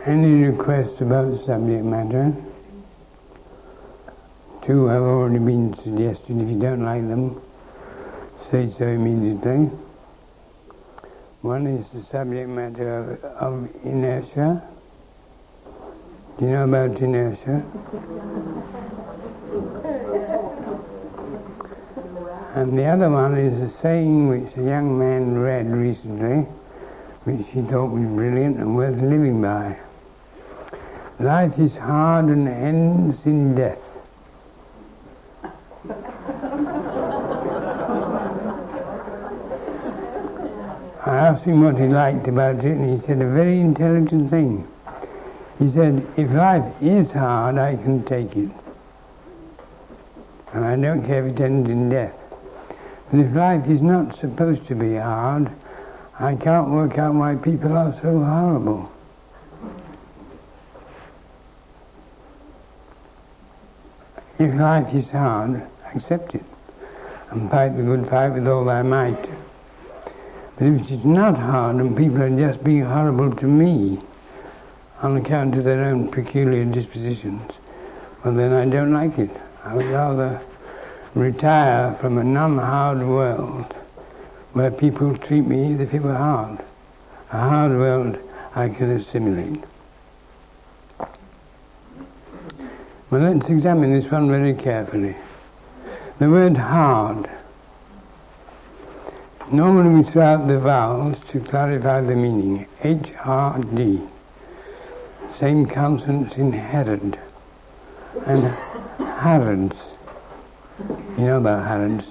Any requests about subject matter? 2 have already been suggested. If you don't like them, say so immediately. One is the subject matter of inertia. Do you know about inertia? And the other one is a saying which a young man read recently, which he thought was brilliant and worth living by. Life is hard and ends in death. I asked him what he liked about it, and he said a very intelligent thing. He said, if life is hard, I can take it. And I don't care if it ends in death. But if life is not supposed to be hard, I can't work out why people are so horrible. If life is hard, accept it, and fight the good fight with all thy might. But if it is not hard and people are just being horrible to me on account of their own peculiar dispositions, well then I don't like it. I would rather retire from a non-hard world where people treat me as if it were hard. A hard world I can assimilate. Well, let's examine this one very carefully. The word hard. Normally we throw out the vowels to clarify the meaning. H-R-D. Same consonants in Herod. And Harrods. You know about Harrods.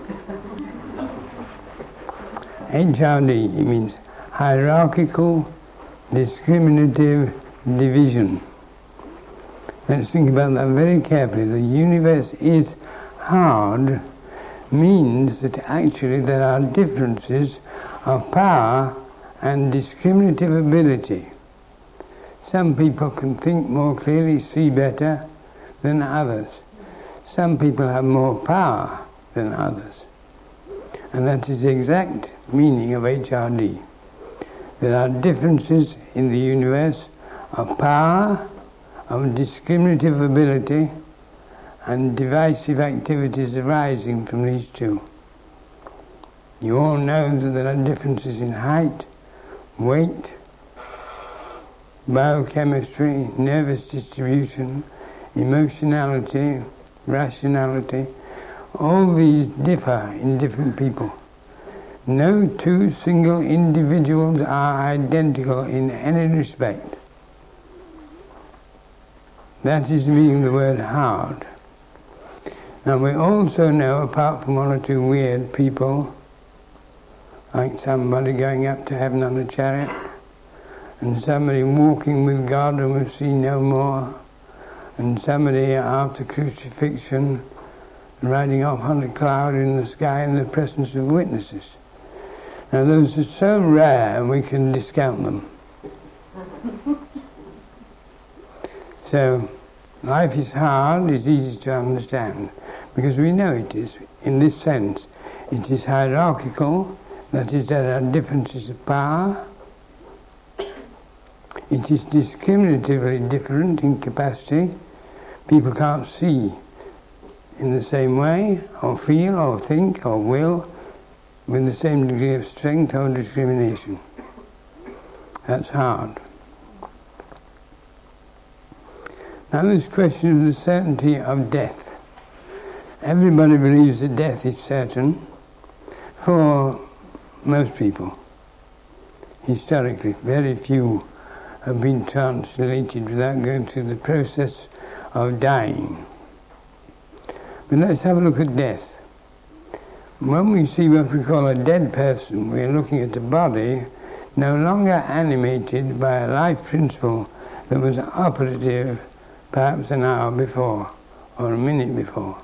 H-R-D, it means hierarchical, discriminative division. Let's think about that very carefully. The universe is hard means that actually there are differences of power and discriminative ability. Some people can think more clearly, see better than others. Some people have more power than others. And that is the exact meaning of HRD. There are differences in the universe of power, of discriminative ability, and divisive activities arising from these two. You all know that there are differences in height, weight, biochemistry, nervous distribution, emotionality, rationality. All these differ in different people. No two single individuals are identical in any respect. That is the meaning of the word hard. Now we also know, apart from one or two weird people, like somebody going up to heaven on a chariot, and somebody walking with God and will see no more, and somebody after crucifixion riding off on a cloud in the sky in the presence of witnesses. Now those are so rare we can discount them. So life is hard, is easy to understand, because we know it is. In this sense, it is hierarchical, that is, there are differences of power. It is discriminatively different in capacity. People can't see in the same way, or feel, or think, or will, with the same degree of strength or discrimination. That's hard. Now this question of the certainty of death. Everybody believes that death is certain for most people. Historically, very few have been translated without going through the process of dying. But let's have a look at death. When we see what we call a dead person, we're looking at a body no longer animated by a life principle that was operative perhaps an hour before or a minute before.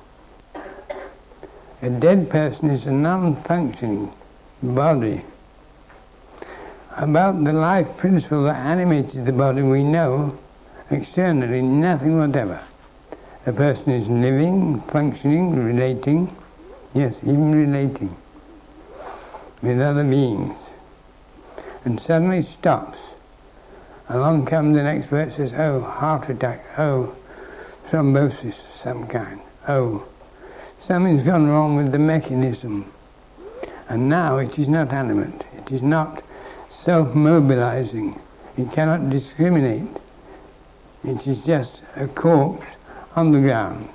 A dead person is a non-functioning body. About the life principle that animated the body we know externally nothing whatever. A person is living, functioning, relating, yes, even relating with other beings, and suddenly stops. Along comes an expert, says, oh, heart attack, oh, thrombosis of some kind, oh, something's gone wrong with the mechanism. And now it is not animate, it is not self-mobilizing, it cannot discriminate. It is just a corpse on the ground.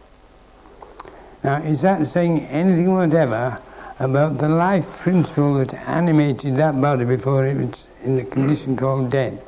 Now, is that saying anything whatever about the life principle that animated that body before it was in the condition called dead?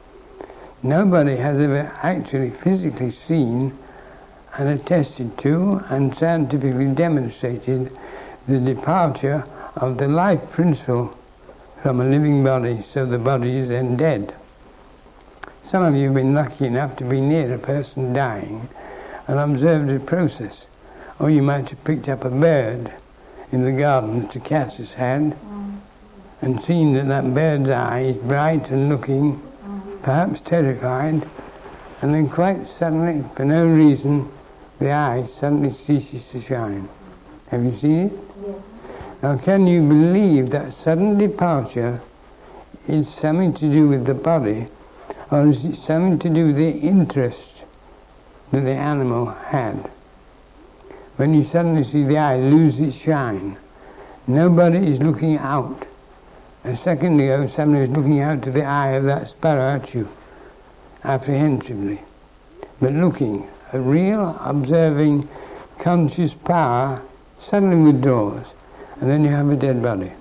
Nobody has ever actually physically seen and attested to and scientifically demonstrated the departure of the life principle from a living body, so the body is then dead. Some of you have been lucky enough to be near a person dying and observed the process. Or you might have picked up a bird in the garden that a cat has had and seen that that bird's eye is bright and looking, perhaps terrified, and then quite suddenly, for no reason, the eye suddenly ceases to shine. Have you seen it? Yes. Now, can you believe that sudden departure is something to do with the body, or is it something to do with the interest that the animal had? When you suddenly see the eye lose its shine, nobody is looking out. A second ago, somebody was looking out to the eye of that sparrow at you, apprehensively. But looking, a real, observing, conscious power suddenly withdraws, and then you have a dead body.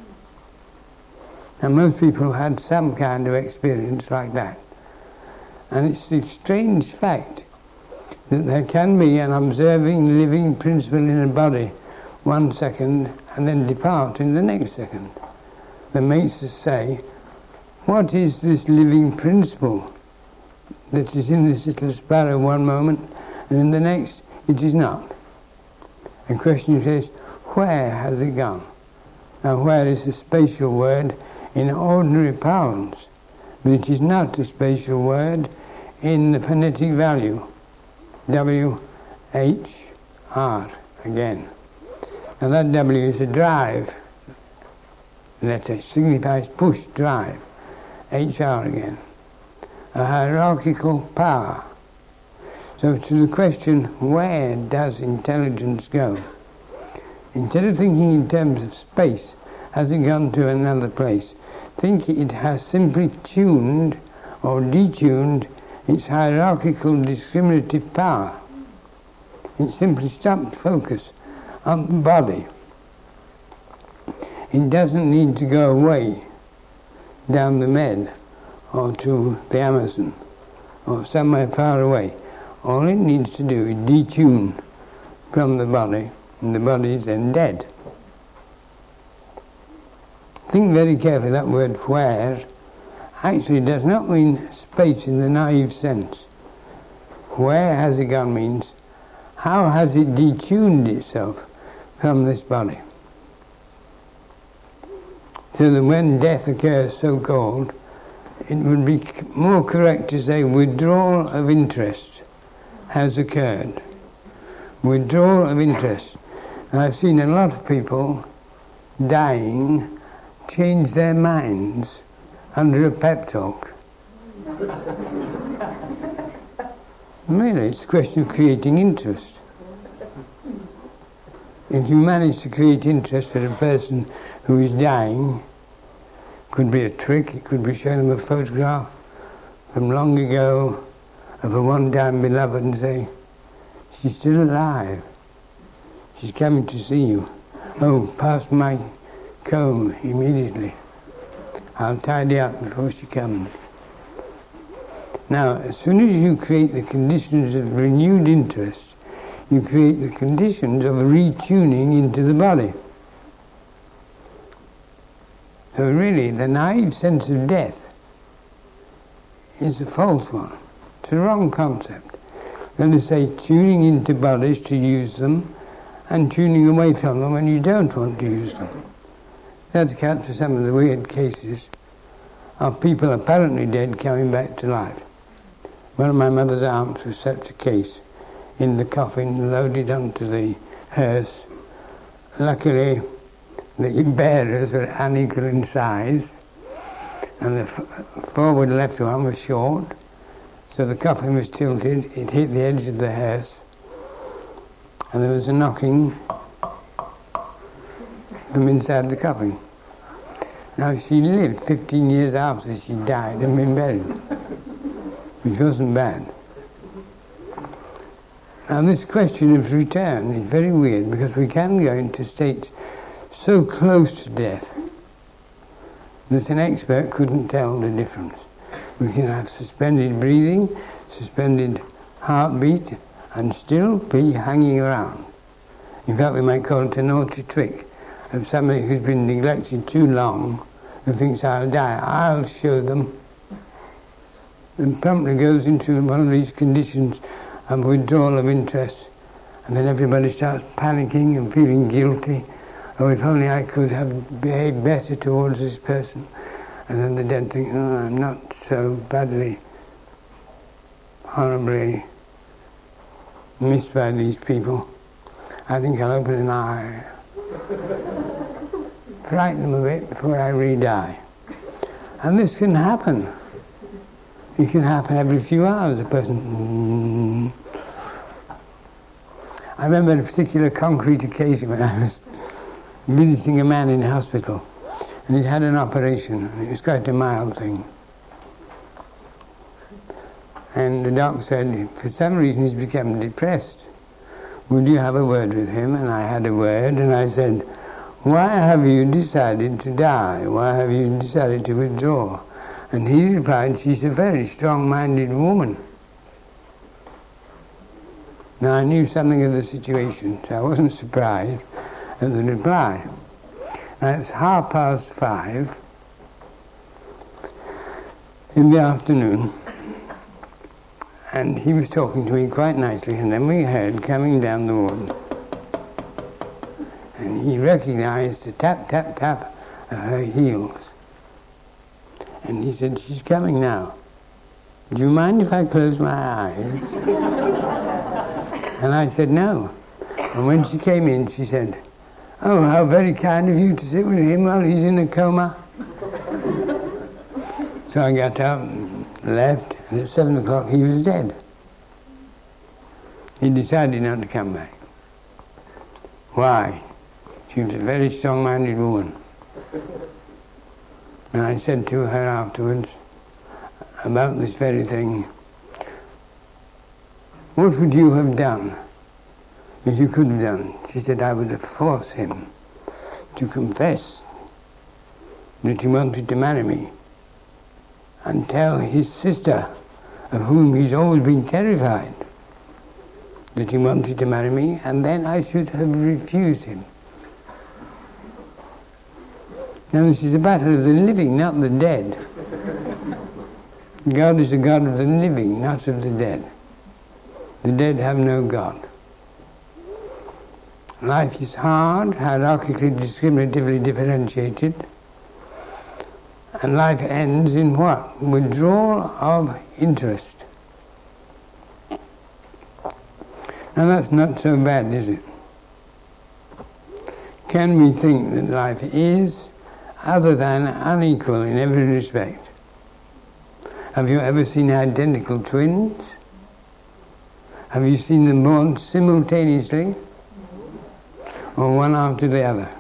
Now, most people have had some kind of experience like that. And it's the strange fact that there can be an observing, living principle in a body 1 second and then depart in the next second. That makes us say, what is this living principle that is in this little sparrow one moment and in the next it is not? The question says, where has it gone? Now, where is a spatial word in ordinary parlance, but it is not a spatial word in the phonetic value. W-H-R again. Now that W is a drive letter, signifies push, drive. H-R again. A hierarchical power. So to the question, where does intelligence go? Instead of thinking in terms of space, has it gone to another place? Think it has simply tuned or detuned its hierarchical discriminative power. It simply stopped focus on the body. It doesn't need to go away down the Med or to the Amazon or somewhere far away. All it needs to do is detune from the body, and the body is then dead. Think very carefully, that word where actually does not mean space in the naive sense. Where has it gone means, how has it detuned itself from this body? So that when death occurs, so-called, it would be more correct to say withdrawal of interest has occurred. Withdrawal of interest. And I've seen a lot of people dying change their minds under a pep talk. Really, it's a question of creating interest. If you manage to create interest for a person who is dying, it could be a trick, it could be showing them a photograph from long ago of a one-time beloved and say, she's still alive, she's coming to see you. Oh, pass my comb immediately. I'll tidy up before she comes. Now, as soon as you create the conditions of renewed interest, you create the conditions of retuning into the body. So really, the naive sense of death is a false one. It's a wrong concept. Let us say tuning into bodies to use them and tuning away from them when you don't want to use them. That accounts for some of the weird cases of people apparently dead coming back to life. One of my mother's aunts was such a case, in the coffin loaded onto the hearse. Luckily, the bearers were unequal in size, and the forward left one was short, so the coffin was tilted, it hit the edge of the hearse, and there was a knocking from inside the coffin. Now she lived 15 years after she died and been buried, which wasn't bad. Now this question of return is very weird, because we can go into states so close to death that an expert couldn't tell the difference. We can have suspended breathing, suspended heartbeat, and still be hanging around. In fact, we might call it a naughty trick of somebody who's been neglected too long, who thinks, I'll die, I'll show them, and promptly goes into one of these conditions of withdrawal of interest, and then everybody starts panicking and feeling guilty. Oh, if only I could have behaved better towards this person. And then the dead think, oh, I'm not so badly, horribly missed by these people. I think I'll open an eye, frighten them a bit before I really die. And this can happen. It can happen every few hours. A person. I remember a particular concrete occasion when I was visiting a man in hospital, and he'd had an operation, and it was quite a mild thing. And the doctor said, for some reason he's become depressed. Would you have a word with him? And I had a word, and I said, why have you decided to die? Why have you decided to withdraw? And he replied, she's a very strong-minded woman. Now I knew something of the situation, so I wasn't surprised at the reply. Now it's 5:30 in the afternoon, and he was talking to me quite nicely, and then we heard coming down the wood, and he recognized the tap, tap, tap of her heels. And he said, she's coming now. Do you mind if I close my eyes? And I said, no. And when she came in, she said, oh, how very kind of you to sit with him while he's in a coma. So I got up, left, and at 7 o'clock he was dead. He decided not to come back. Why? She was a very strong-minded woman. And I said to her afterwards about this very thing, what would you have done if you could have done? She said, I would have forced him to confess that he wanted to marry me and tell his sister, of whom he's always been terrified, that he wanted to marry me, and then I should have refused him. Now this is a battle of the living, not the dead. God is a God of the living, not of the dead. The dead have no God. Life is hard, hierarchically, discriminatively differentiated, and life ends in what? Withdrawal of interest. Now that's not so bad, is it? Can we think that life is other than unequal in every respect? Have you ever seen identical twins? Have you seen them born simultaneously, or one after the other?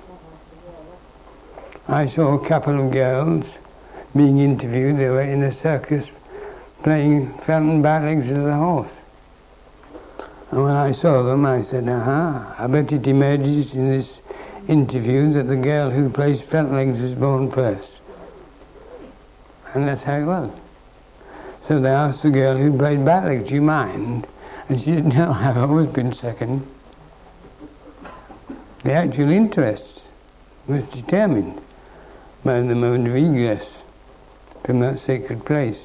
I saw a couple of girls being interviewed. They were in a circus playing front and back legs of the horse. And when I saw them, I said, I bet it emerges in this interview that the girl who plays front legs was born first. And that's how it was. So they asked the girl who played back legs, do you mind? And she said, no, I've always been second. The actual interest was determined by the mode of egress from that sacred place.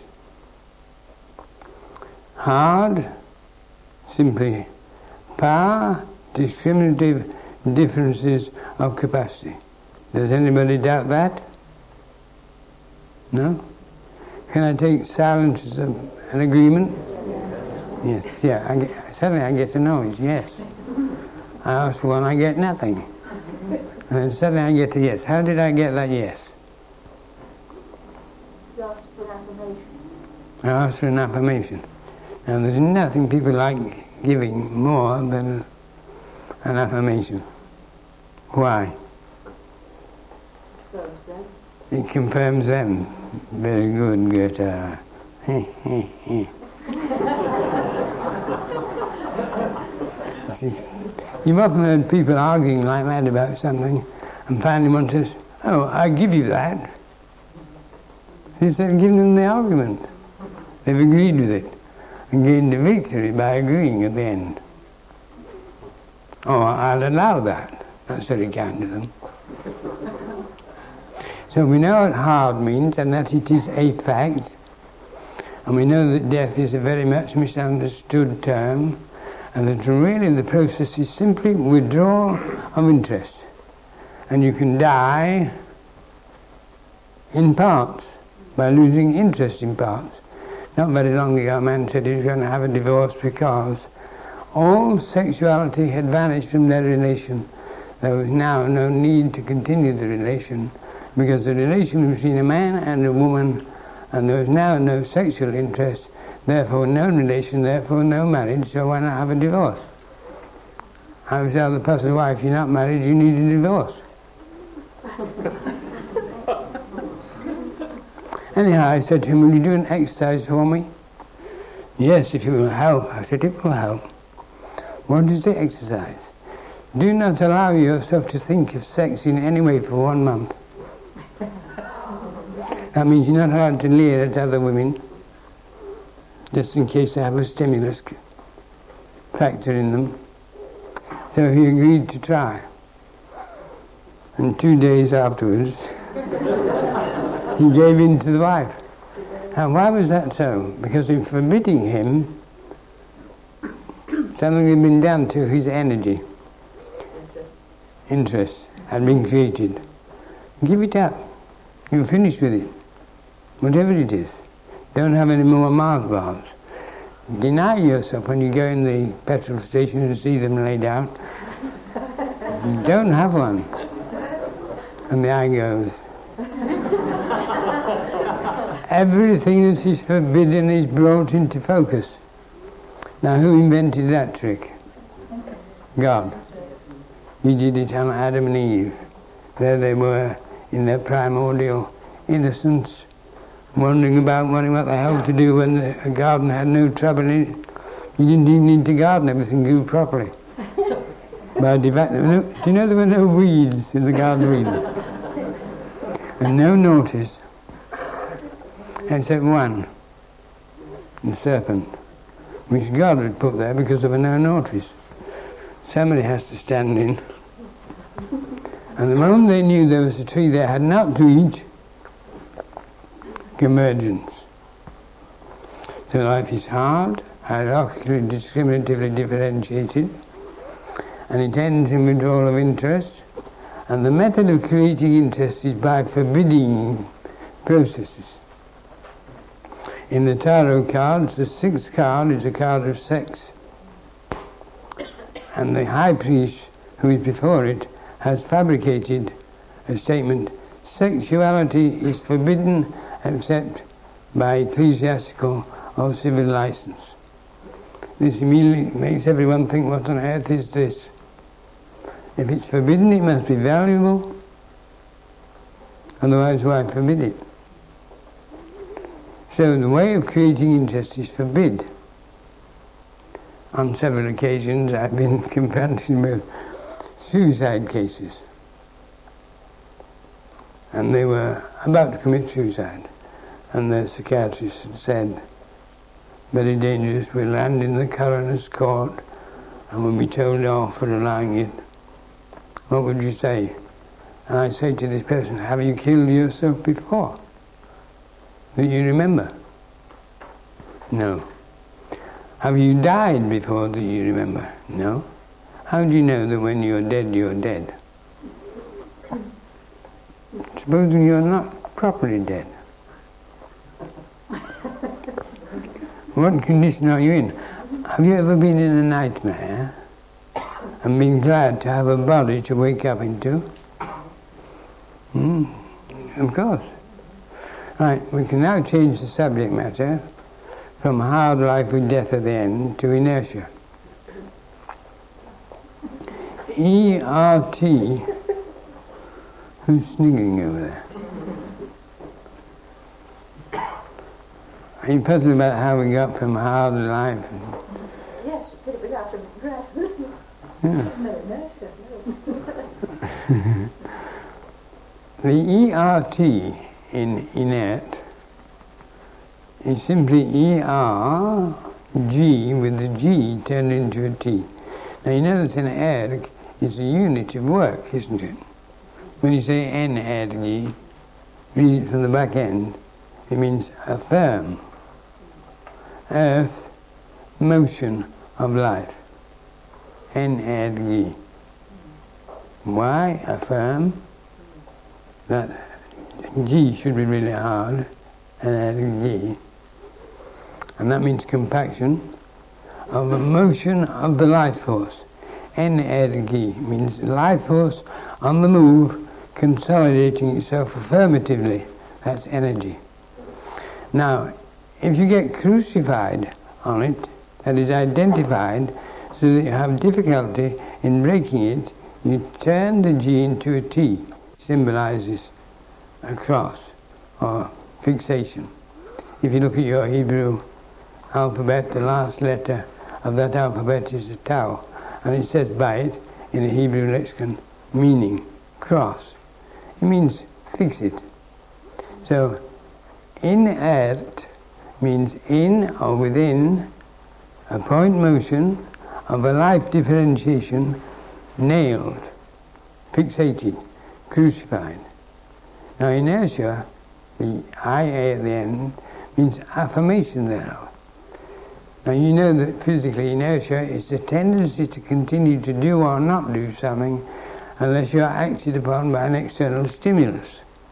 Hard, simply power, discriminative differences of capacity. Does anybody doubt that? No? Can I take silence as an agreement? Yes, yeah. Suddenly I get a noise, yes. I ask for one, I get nothing. And then suddenly I get a yes. How did I get that yes? I ask for an affirmation. Now there's nothing people like giving more than an affirmation. Why? It confirms them. Very good, Goethe. You've often heard people arguing like that about something, and finally one says, "Oh, I give you that." Instead of giving them the argument, they've agreed with it and gained the victory by agreeing at the end. "Oh, I'll allow that." That's very kind of them. So we know what hard means, and that it is a fact. And we know that death is a very much misunderstood term, and that really the process is simply withdrawal of interest. And you can die in parts, by losing interest in parts. Not very long ago a man said he was going to have a divorce because all sexuality had vanished from their relation. There was now no need to continue the relation, because the relation between a man and a woman, and there was now no sexual interest, therefore no relation, therefore no marriage, so why not have a divorce? I would tell the pastor's wife, "You're not married, you need a divorce." Anyhow, I said to him, "Will you do an exercise for me?" "Yes, if it will help." I said, "It will help." "What is the exercise?" "Do not allow yourself to think of sex in any way for 1 month. That means you're not allowed to leer at other women, just in case they have a stimulus factor in them." So he agreed to try. And 2 days afterwards, he gave in to the wife. And why was that so? Because in forbidding him, something had been done to his energy. Interest had been created. Give it up. You're finished with it. Whatever it is. Don't have any more Mars bars. Deny yourself when you go in the petrol station and see them laid out. Don't have one. And the eye goes. Everything that is forbidden is brought into focus. Now who invented that trick? God. He did it on Adam and Eve. There they were in their primordial innocence, wondering about what the hell to do when the garden had no trouble in it. You didn't even need to garden, everything grew properly. Do you know there were no weeds in the Garden of Eden? And no notice, except one, the serpent, which God had put there because there were no notice. Somebody has to stand in. And the moment they knew there was a tree they had not to eat, convergence. So life is hard, hierarchically, discriminatively differentiated, and it ends in withdrawal of interest. And the method of creating interest is by forbidding processes. In the tarot cards, the 6th card is a card of sex. And the high priest, who is before it, has fabricated a statement: sexuality is forbidden except by ecclesiastical or civil license. This immediately makes everyone think, what on earth is this? If it's forbidden, it must be valuable. Otherwise, why forbid it? So the way of creating interest is forbid. On several occasions I've been confronted with suicide cases. And they were about to commit suicide. And the psychiatrist had said, very dangerous, we'll land in the coroner's court and we'll be told off for allowing it. What would you say? And I say to this person, have you killed yourself before? That you remember? No. Have you died before that you remember? No. How do you know that when you're dead, you're dead? Supposing you're not properly dead. What condition are you in? Have you ever been in a nightmare and been glad to have a body to wake up into? Of course. Right, we can now change the subject matter from hard life with death at the end to inertia. ERT, who's sniggering over there? Are you puzzled about how we got from hard life? Yes, a little bit out of breath. Yeah. No inertia, no. The ERT in inert is simply ERG with the G turned into a T. Now you know that an erg is a unit of work, isn't it? When you say energy, read it from the back end, it means affirm, earth, motion of life. Energy. Why affirm? That G should be really hard, energy. And that means compaction of the motion of the life force. Energy means life force on the move, consolidating itself affirmatively. That's energy. Now, if you get crucified on it, that is identified, so that you have difficulty in breaking it, you turn the G into a T. Symbolizes a cross or fixation. If you look at your Hebrew alphabet, the last letter of that alphabet is a tau, and it says by it in the Hebrew lexicon, meaning cross. It means fix it. So inert means in or within a point motion of a life differentiation, nailed, fixated, crucified. Now inertia, the IA at the end, means affirmation thereof. Now you know that physically inertia is the tendency to continue to do or not do something unless you are acted upon by an external stimulus.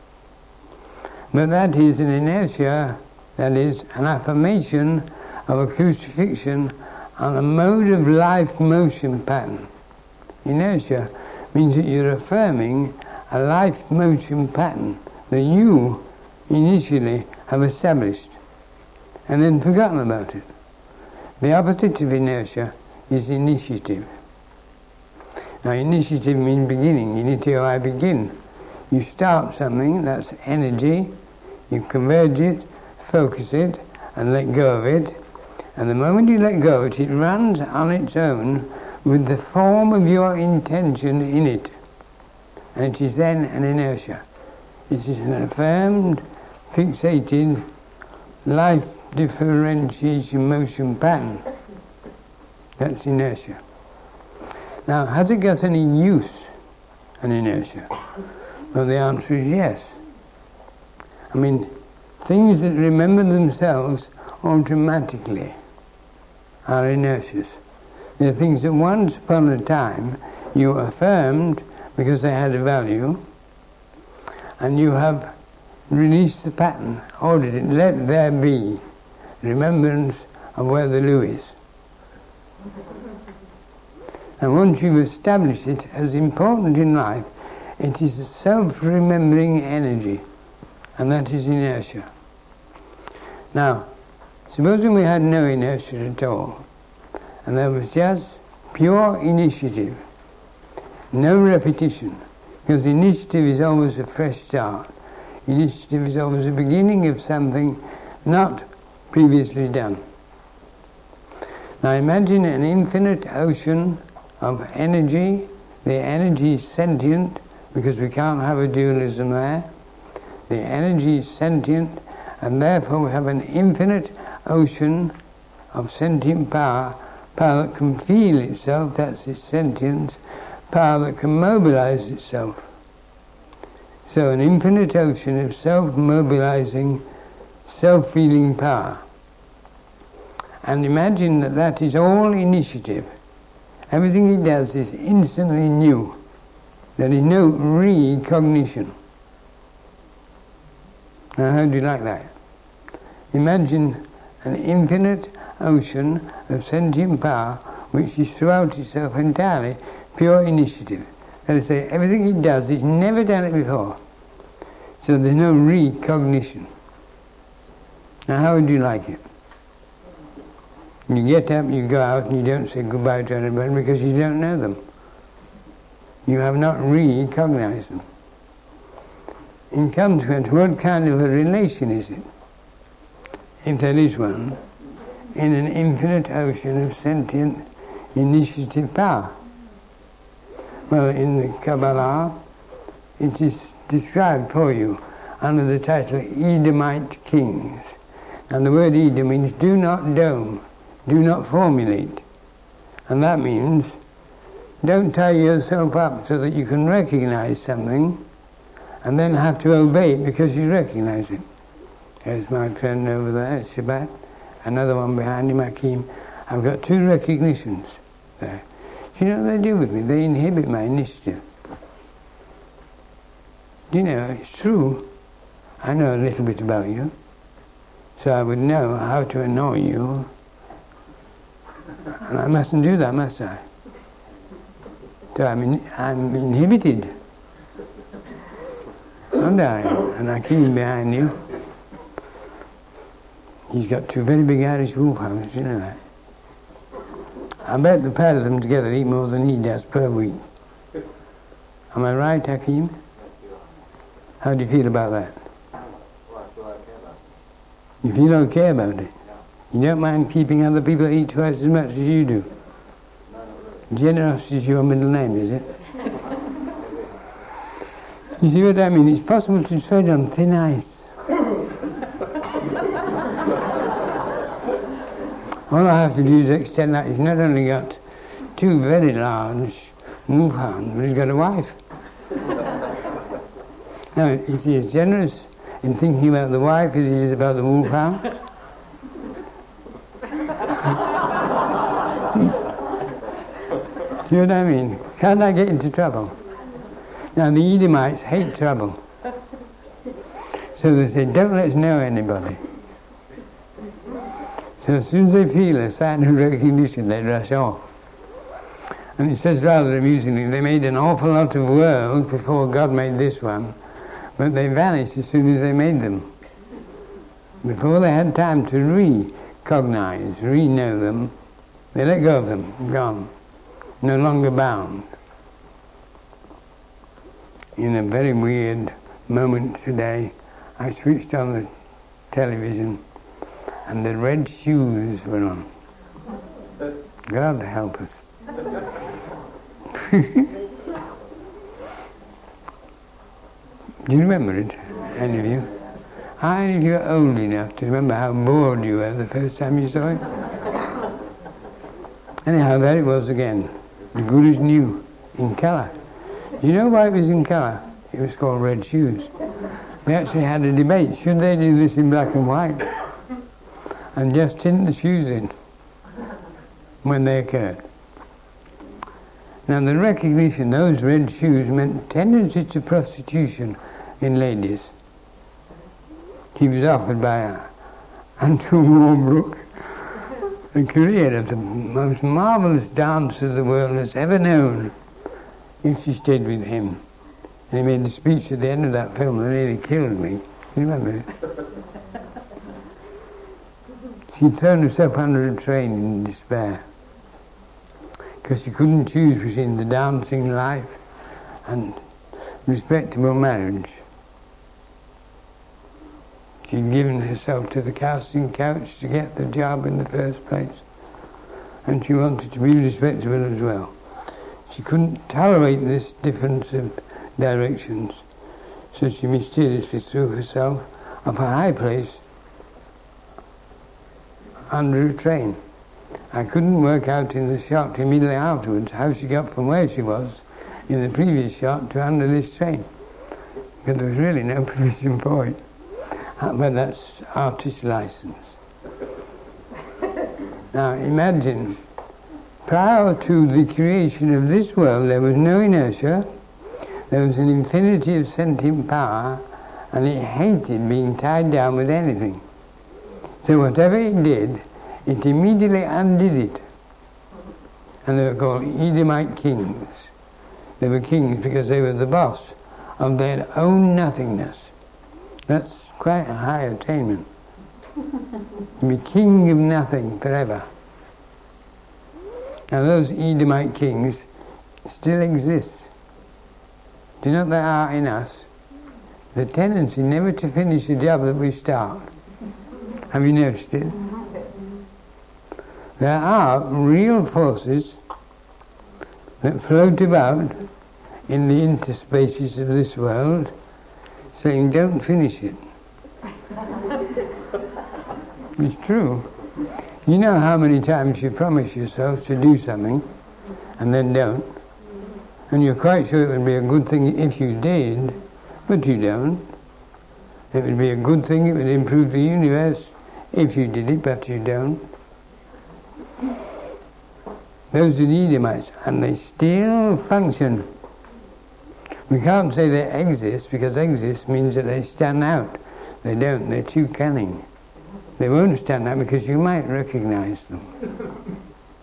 But that is an inertia, that is an affirmation of a crucifixion on a mode of life motion pattern. Inertia means that you're affirming a life motion pattern that you initially have established and then forgotten about it. The opposite of inertia is initiative. Now initiative means beginning. Initio, I begin. You start something, that's energy, you converge it, focus it, and let go of it. And the moment you let go of it, it runs on its own with the form of your intention in it. And it is then an inertia. It is an affirmed, fixated, life differentiation motion pattern. That's inertia. Now, has it got any use, an inertia? Well, the answer is yes. I mean, things that remember themselves automatically are inertias. They're things that once upon a time you affirmed because they had a value, and you have released the pattern, ordered it, let there be remembrance of where the loo is. And once you've established it as important in life, it is a self-remembering energy, and that is inertia. Now, supposing we had no inertia at all, and there was just pure initiative, no repetition, because initiative is always a fresh start. Initiative is always the beginning of something not previously done. Now imagine an infinite ocean of energy. The energy is sentient, because we can't have a dualism there. The energy is sentient, and therefore we have an infinite ocean of sentient power, power that can feel itself, that's its sentience, power that can mobilize itself. So an infinite ocean of self-mobilizing, self-feeling power. And imagine that that is all initiative. Everything it does is instantly new. There is no recognition. Now how do you like that? Imagine an infinite ocean of sentient power which is throughout itself entirely pure initiative. That is to say, everything it does, it's never done it before. So there's no recognition. Now how would you like it? You get up, you go out, and you don't say goodbye to anybody because you don't know them. You have not recognized them. In consequence, what kind of a relation is it, if there is one, in an infinite ocean of sentient initiative power? Well, in the Kabbalah, it is described for you under the title Edomite Kings. And the word Edom means do not dome, do not formulate. And that means don't tie yourself up so that you can recognize something and then have to obey it because you recognize it. There's my friend over there, Shabbat, another one behind him, Hakim. I've got two recognitions there. You know what they do with me? They inhibit my initiative. You know, it's true. I know a little bit about you, so I would know how to annoy you. And I mustn't do that, must I? So I'm inhibited. Aren't I? And I keep behind you. He's got two very big Irish wolfhounds, you know that. I bet the pair of them together eat more than he does per week. Am I right, Hakim? How do you feel about that? Well, I feel okay about it. You feel okay about it? You don't mind keeping other people to eat twice as much as you do? No, not really. Generosity is your middle name, is it? You see what I mean? It's possible to tread on thin ice. All I have to do is extend that. He's not only got two very large wolfhounds, but he's got a wife. Now, is he as generous in thinking about the wife as he is about the wolfhound? See what I mean? Can't I get into trouble? Now, the Edomites hate trouble. So they say, don't let's know anybody. So as soon as they feel a sign of recognition, they rush off. And it says rather amusingly, they made an awful lot of worlds before God made this one, but they vanished as soon as they made them. Before they had time to recognize, re-know them, they let go of them, gone, no longer bound. In a very weird moment today, I switched on the television and the red shoes were on. God help us. Do you remember it, any of you? How many of you are old enough to remember how bored you were the first time you saw it? Anyhow, there it was again. The good as new, in colour. Do you know why it was in colour? It was called Red Shoes. They actually had a debate. Should they do this in black and white? And just tint the shoes in when they occurred. Now the recognition those red shoes meant tendency to prostitution in ladies. He was offered by Andrew Warbrook a career of the most marvellous dancer the world has ever known if she stayed with him. And he made a speech at the end of that film that nearly killed me. You remember it? She'd thrown herself under a train in despair because she couldn't choose between the dancing life and respectable marriage. She'd given herself to the casting couch to get the job in the first place, and she wanted to be respectable as well. She couldn't tolerate this difference of directions, so she mysteriously threw herself off a high place under a train. I couldn't work out in the shot immediately afterwards how she got from where she was in the previous shot to under this train, but there was really no provision for it. But that's artist license. Now imagine, prior to the creation of this world there was no inertia, there was an infinity of sentient power, and it hated being tied down with anything. So whatever it did, it immediately undid it. And they were called Edomite kings. They were kings because they were the boss of their own nothingness. That's quite a high attainment. To be king of nothing forever. Now those Edomite kings still exist. Do you know what they are in us? The tendency never to finish the job that we start. Have you noticed it? There are real forces that float about in the interspaces of this world saying, don't finish it. It's true. You know how many times you promise yourself to do something and then don't. And you're quite sure it would be a good thing if you did, but you don't. It would be a good thing, it would improve the universe if you did it, but you don't. Those are the Edomites, and they still function. We can't say they exist, because exist means that they stand out. They don't, they're too cunning. They won't stand out because you might recognize them.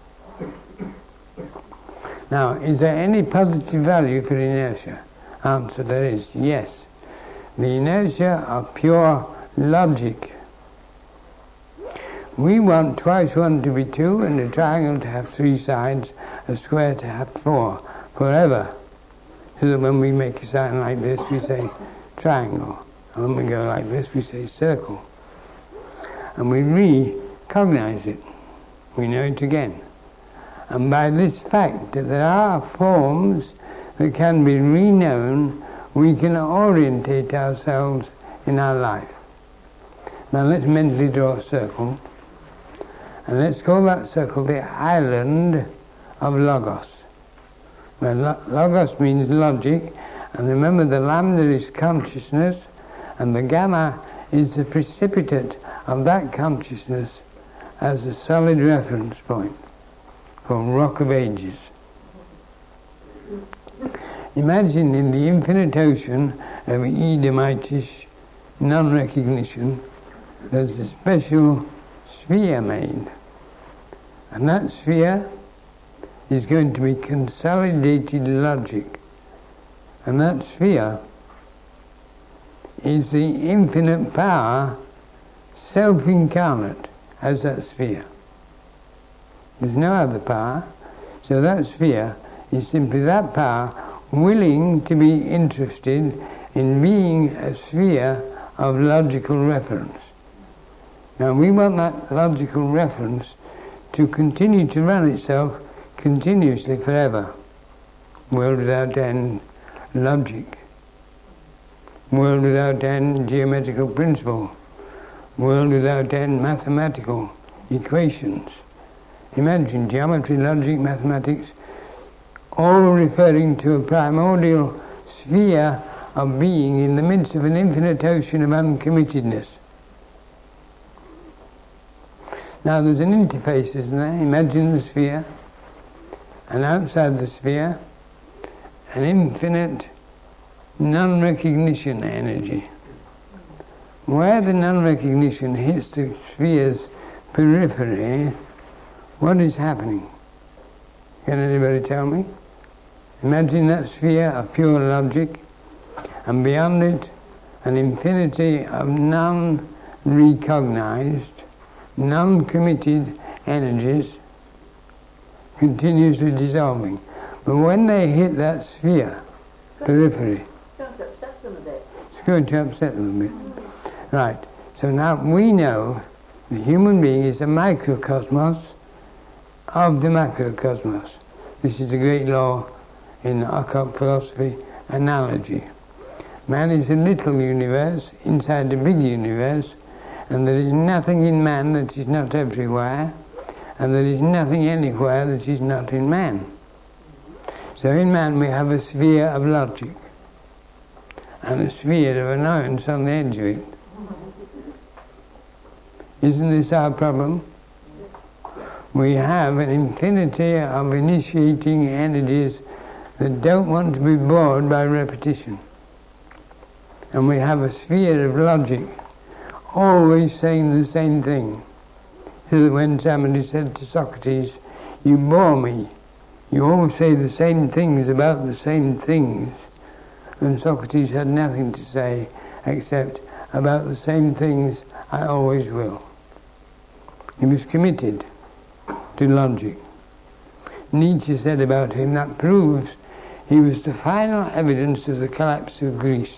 Now, is there any positive value for inertia? Answer, there is, yes. The inertia of pure logic. We want twice 1 to be 2, and a triangle to have 3 sides, a square to have 4, forever. So that when we make a sign like this, we say triangle. And when we go like this, we say circle. And we recognize it. We know it again. And by this fact that there are forms that can be reknown, we can orientate ourselves in our life. Now let's mentally draw a circle. And let's call that circle the island of Logos. Well, Logos means logic, and remember the lambda is consciousness, and the gamma is the precipitate of that consciousness as a solid reference point called Rock of Ages. Imagine in the infinite ocean of Edomitish non-recognition, there's a special sphere made. And that sphere is going to be consolidated logic. And that sphere is the infinite power self-incarnate as that sphere. There's no other power. So that sphere is simply that power willing to be interested in being a sphere of logical reference. Now we want that logical reference to continue to run itself continuously forever. World without end, logic. World without end, geometrical principle. World without end, mathematical equations. Imagine geometry, logic, mathematics, all referring to a primordial sphere of being in the midst of an infinite ocean of uncommittedness. Now there's an interface, isn't there? Imagine the sphere, and outside the sphere, an infinite non-recognition energy. Where the non-recognition hits the sphere's periphery, what is happening? Can anybody tell me? Imagine that sphere of pure logic, and beyond it, an infinity of non-recognized, non-committed energies continuously dissolving. But when they hit that sphere, periphery, it's going to upset them a bit. Right, so now we know the human being is a microcosmos of the macrocosmos. This is the great law in occult philosophy, analogy. Man is a little universe inside a big universe, and there is nothing in man that is not everywhere, and there is nothing anywhere that is not in man. So in man we have a sphere of logic, and a sphere of annoyance on the edge of it. Isn't this our problem? We have an infinity of initiating energies that don't want to be bored by repetition. And we have a sphere of logic always saying the same thing. So that when somebody said to Socrates, "You bore me, you always say the same things about the same things," and Socrates had nothing to say except, "About the same things I always will." He was committed to logic. Nietzsche said about him, that proves he was the final evidence of the collapse of Greece.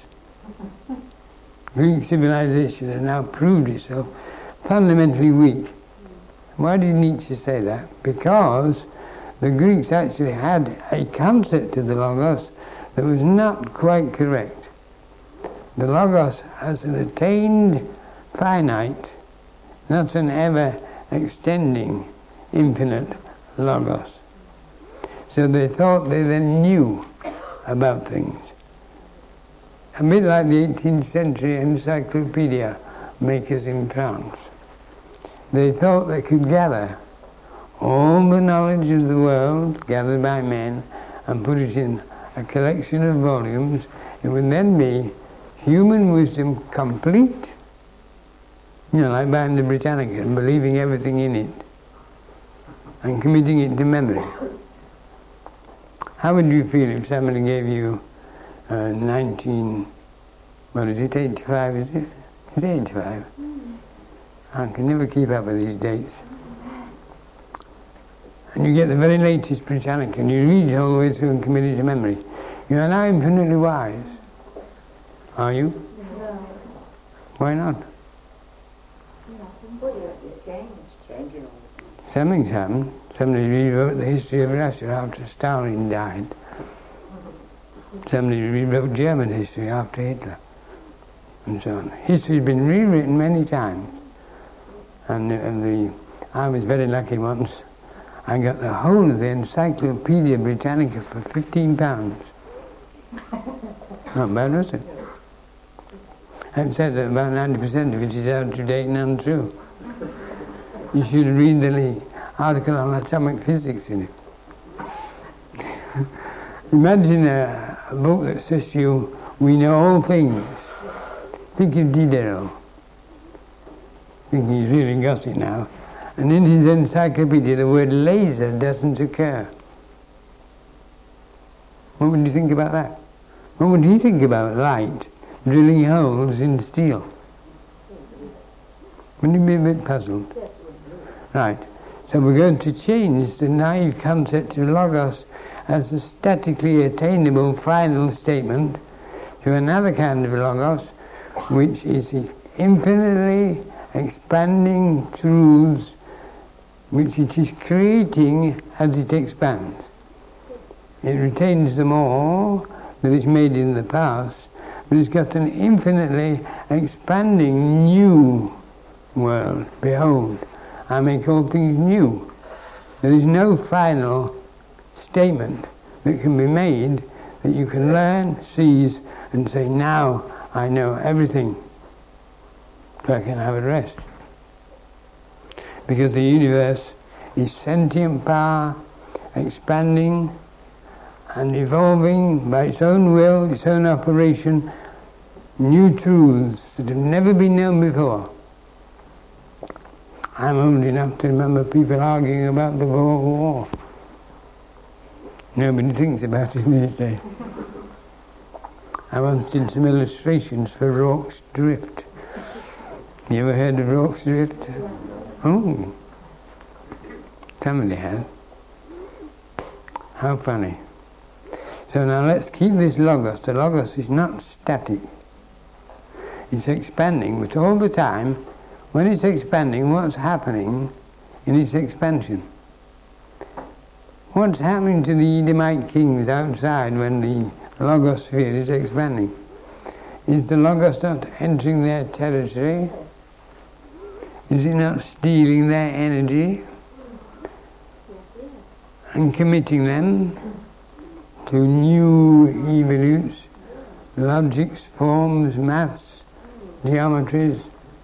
Greek civilization has now proved itself fundamentally weak. Why did Nietzsche say that? Because the Greeks actually had a concept of the Logos that was not quite correct. The Logos has an attained finite, not an ever-extending infinite Logos. So they thought they then knew about things. A bit like the 18th century encyclopedia makers in France. They thought they could gather all the knowledge of the world gathered by men and put it in a collection of volumes. It would then be human wisdom complete, like buying the Britannica and believing everything in it and committing it to memory. How would you feel if somebody gave you 85, is it? Is it 85? I can never keep up with these dates. And you get the very latest Britannica and you read it all the way through and commit it to memory. You are now infinitely wise. Are you? No. Why not? Changing. Something's happened. Somebody rewrote the history of Russia after Stalin died. Somebody rewrote German history after Hitler. And so on. History's been rewritten many times. And I was very lucky once. I got the whole of the Encyclopedia Britannica for £15. Not bad, was it? I've said that about 90% of it is out of date and untrue. You should read the article on atomic physics in it. Imagine a book that says to you, we know all things. Think of Diderot. I think he's really got it now. And in his encyclopedia, the word laser doesn't occur. What would you think about that? What would he think about light drilling holes in steel? Wouldn't you be a bit puzzled? Right. So we're going to change the naive concept of Logos as a statically attainable final statement to another kind of Logos, which is infinitely expanding truths which it is creating as it expands. It retains them all that it's made in the past, but it's got an infinitely expanding new world. Behold, I make all things new. There is no final statement that can be made that you can learn, seize, and say, now I know everything, so I can have a rest. Because the universe is sentient power, expanding and evolving by its own will, its own operation, new truths that have never been known before. I'm old enough to remember people arguing about the Boer War. Nobody thinks about it these days. I once did some illustrations for Rorke's Drift. You ever heard of Rorke's Drift? Oh, somebody has. How funny. So now let's keep this Logos. The Logos is not static. It's expanding, but all the time, when it's expanding, what's happening in its expansion? What's happening to the Edomite kings outside when the Logosphere is expanding? Is the Logos not entering their territory? Is it not stealing their energy and committing them to new evolutes, logics, forms, maths, geometries?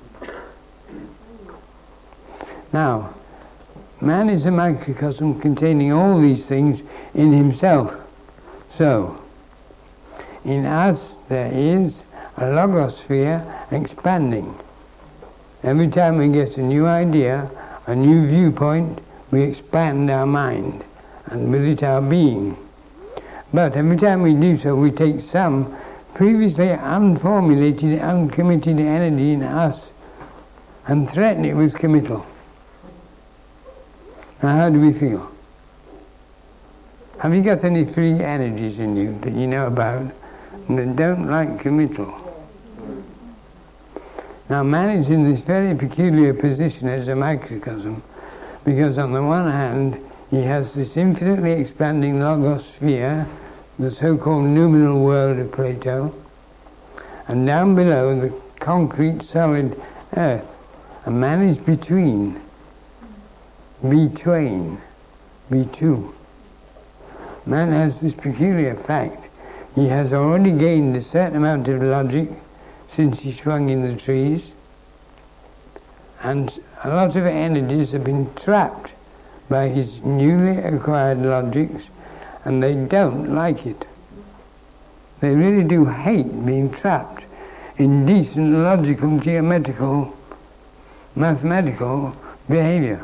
Now, man is a microcosm containing all these things in himself. So, in us there is a logosphere expanding. Every time we get a new idea, a new viewpoint, we expand our mind, and with it our being. But every time we do so, we take some previously unformulated, uncommitted energy in us and threaten it with committal. Now, how do we feel? Have you got any free energies in you that you know about that don't like committal? Now man is in this very peculiar position as a microcosm, because on the one hand he has this infinitely expanding logosphere, the so-called noumenal world of Plato, and down below the concrete solid earth, and man is between, between. Man has this peculiar fact. He has already gained a certain amount of logic since he swung in the trees, and a lot of energies have been trapped by his newly acquired logics, and they don't like it. They really do hate being trapped in decent, logical, geometrical, mathematical behavior.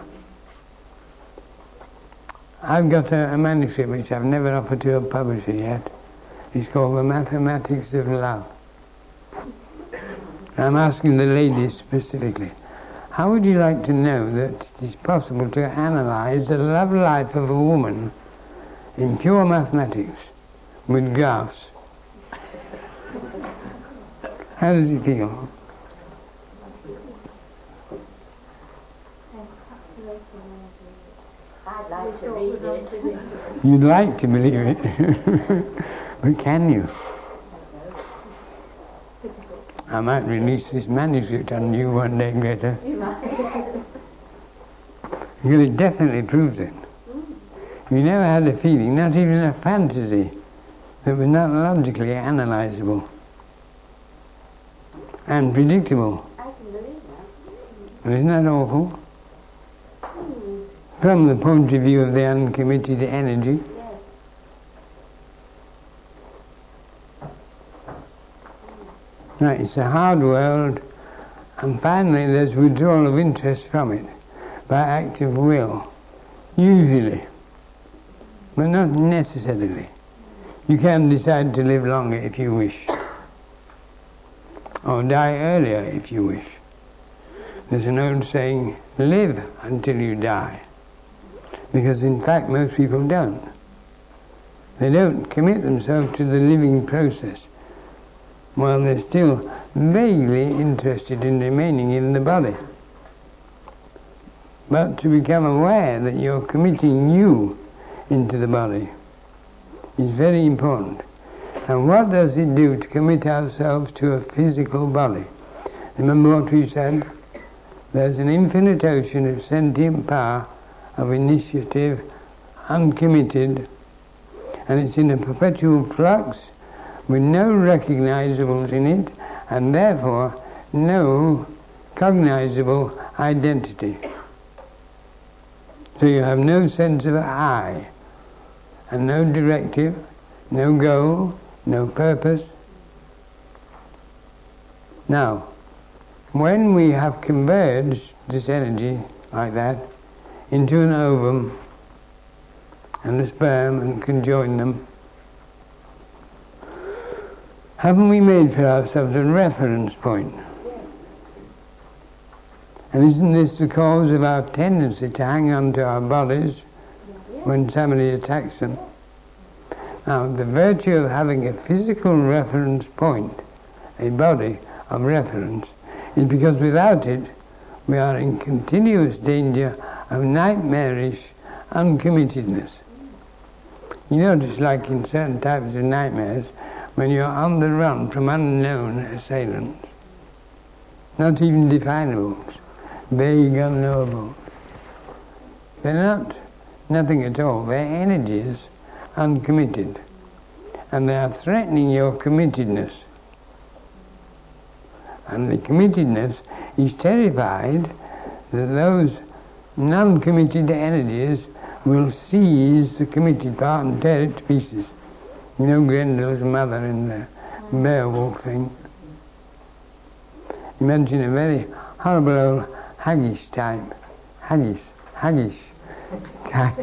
I've got a manuscript which I've never offered to a publisher yet. It's called The Mathematics of Love. I'm asking the ladies specifically, how would you like to know that it is possible to analyze the love life of a woman in pure mathematics with graphs? How does it feel? I'd like to read it. You'd like to believe it, but can you? I might release this manuscript on you one day, Greta. Because it definitely proves it. You never had a feeling, not even a fantasy, that was not logically analysable and predictable. I can believe that. Isn't that awful? From the point of view of the uncommitted energy. Yes. Right, it's a hard world, and finally there's withdrawal of interest from it by act of will, usually, but not necessarily. You can decide to live longer if you wish, or die earlier if you wish. There's an old saying, live until you die, because in fact most people don't. They don't commit themselves to the living process while they're still vaguely interested in remaining in the body. But to become aware that you're committing you into the body is very important. And what does it do to commit ourselves to a physical body? Remember what we said? There's an infinite ocean of sentient power, of initiative, uncommitted, and it's in a perpetual flux with no recognizables in it, and therefore no cognizable identity. So you have no sense of I, and no directive, no goal, no purpose. Now, when we have converged this energy like that into an ovum and a sperm and conjoin them, haven't we made for ourselves a reference point? And isn't this the cause of our tendency to hang on to our bodies when somebody attacks them? Now, the virtue of having a physical reference point, a body of reference, is because without it, we are in continuous danger of nightmarish uncommittedness. You notice, like in certain types of nightmares, when you're on the run from unknown assailants, not even definables, vague, unknowables. They're not nothing at all. They're energies uncommitted, and they are threatening your committedness. And the committedness is terrified that those non-committed energies will seize the committed part and tear it to pieces. You know Grendel's mother in the Beowulf thing. Imagine a very horrible old haggish type. Haggish type.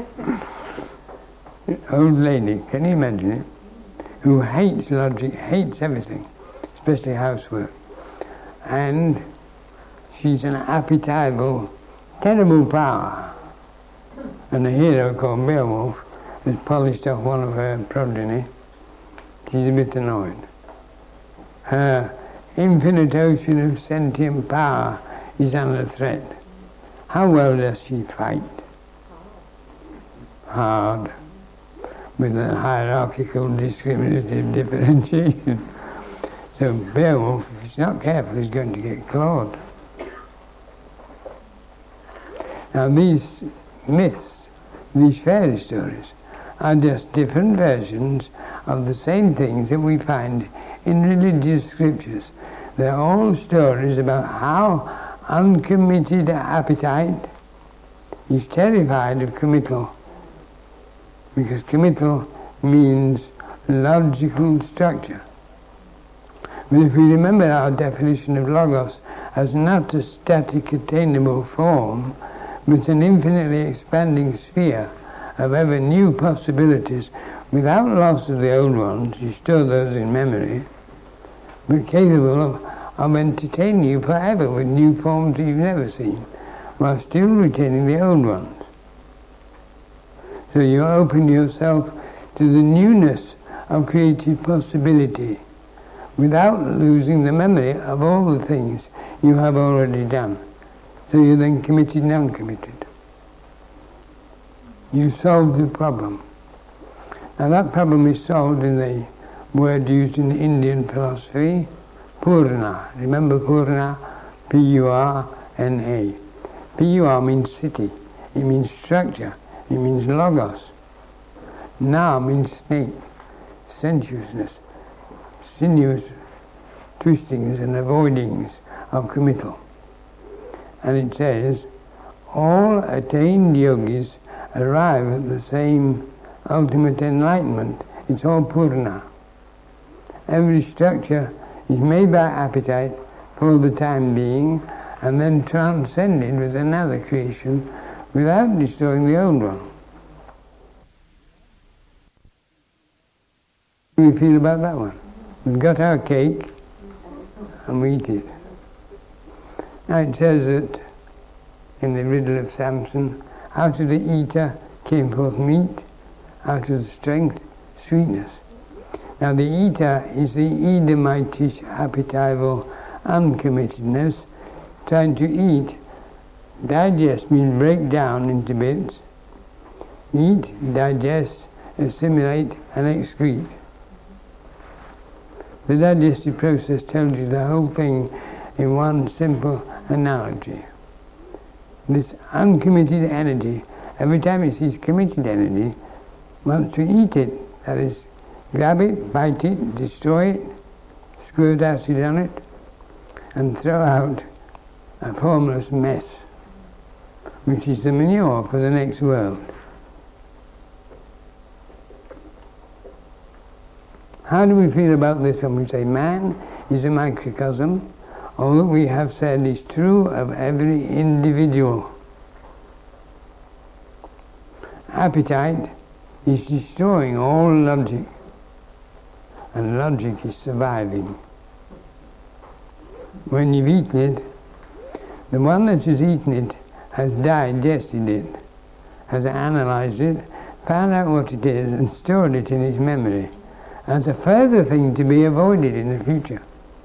Old lady, can you imagine it? Who hates logic, hates everything, especially housework. And she's an archetypal, terrible power. And the hero called Beowulf has polished off one of her progeny, she's a bit annoyed. Her infinite ocean of sentient power is under threat. How well does she fight? Hard. With a hierarchical discriminative differentiation. So Beowulf, if he's not careful, is going to get clawed. Now these myths, these fairy stories, are just different versions of the same things that we find in religious scriptures. They're all stories about how uncommitted appetite is terrified of committal, because committal means logical structure. But if we remember our definition of logos as not a static attainable form, but an infinitely expanding sphere of ever new possibilities without loss of the old ones, you store those in memory, but capable of entertaining you forever with new forms that you've never seen, while still retaining the old ones. So you open yourself to the newness of creative possibility without losing the memory of all the things you have already done. So you're then committed and uncommitted. You solve the problem. Now that problem is solved in the word used in Indian philosophy, Purna. Remember Purna? P-U-R-N-A. P-U-R means city. It means structure. It means logos. Na means snake, sensuousness, sinuous twistings and avoidings of committal. And it says, all attained yogis arrive at the same ultimate enlightenment. It's all Purna. Every structure is made by appetite for the time being and then transcended with another creation without destroying the old one. How do we feel about that one? We've got our cake and we eat it. Now it says that in the riddle of Samson, out of the eater came forth meat, out of the strength, sweetness. Now the eater is the Edomitish appetival uncommittedness, trying to eat. Digest means break down into bits. Eat, digest, assimilate and excrete. The digestive process tells you the whole thing in one simple analogy. This uncommitted energy, every time it sees committed energy, wants to eat it. That is, grab it, bite it, destroy it, squirt acid on it, and throw out a formless mess, which is the manure for the next world. How do we feel about this when we say man is a microcosm? All that we have said is true of every individual. Appetite is destroying all logic, and logic is surviving. When you've eaten it, the one that has eaten it has digested it, has analyzed it, found out what it is, and stored it in his memory as a further thing to be avoided in the future.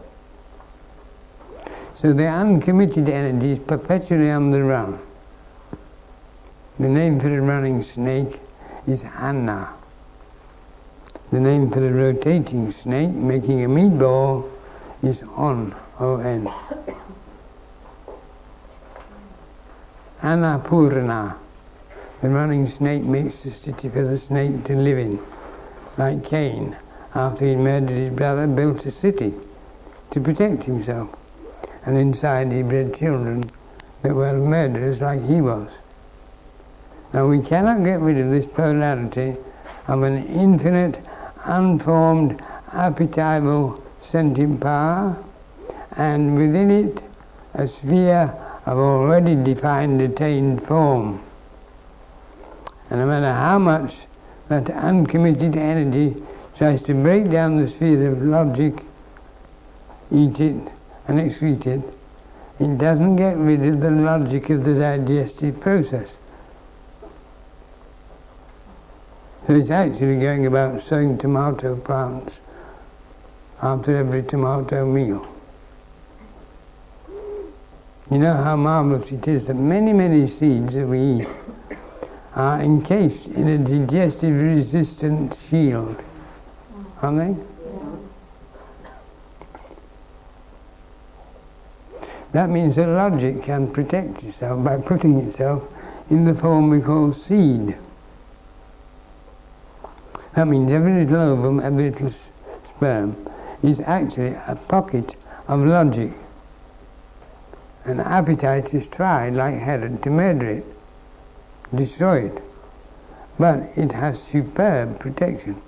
So the uncommitted energy is perpetually on the run. The name for the running snake is Anna. The name for the rotating snake, making a meatball, is On, O-N. Annapurna. The running snake makes the city for the snake to live in. Like Cain, after he murdered his brother, built a city to protect himself. And inside he bred children that were murderers like he was. Now we cannot get rid of this polarity of an infinite, unformed, appetible sentient power, and within it a sphere of already defined attained form. And no matter how much that uncommitted energy tries to break down the sphere of logic, eat it and excrete it, it doesn't get rid of the logic of the digestive process. So it's actually going about sowing tomato plants after every tomato meal. You know how marvellous it is that many, many seeds that we eat are encased in a digestive resistant shield, aren't they? That means that logic can protect itself by putting itself in the form we call seed. That means every little ovum, every little sperm is actually a pocket of logic. And appetite is tried, like Herod, to murder it, destroy it. But it has superb protection.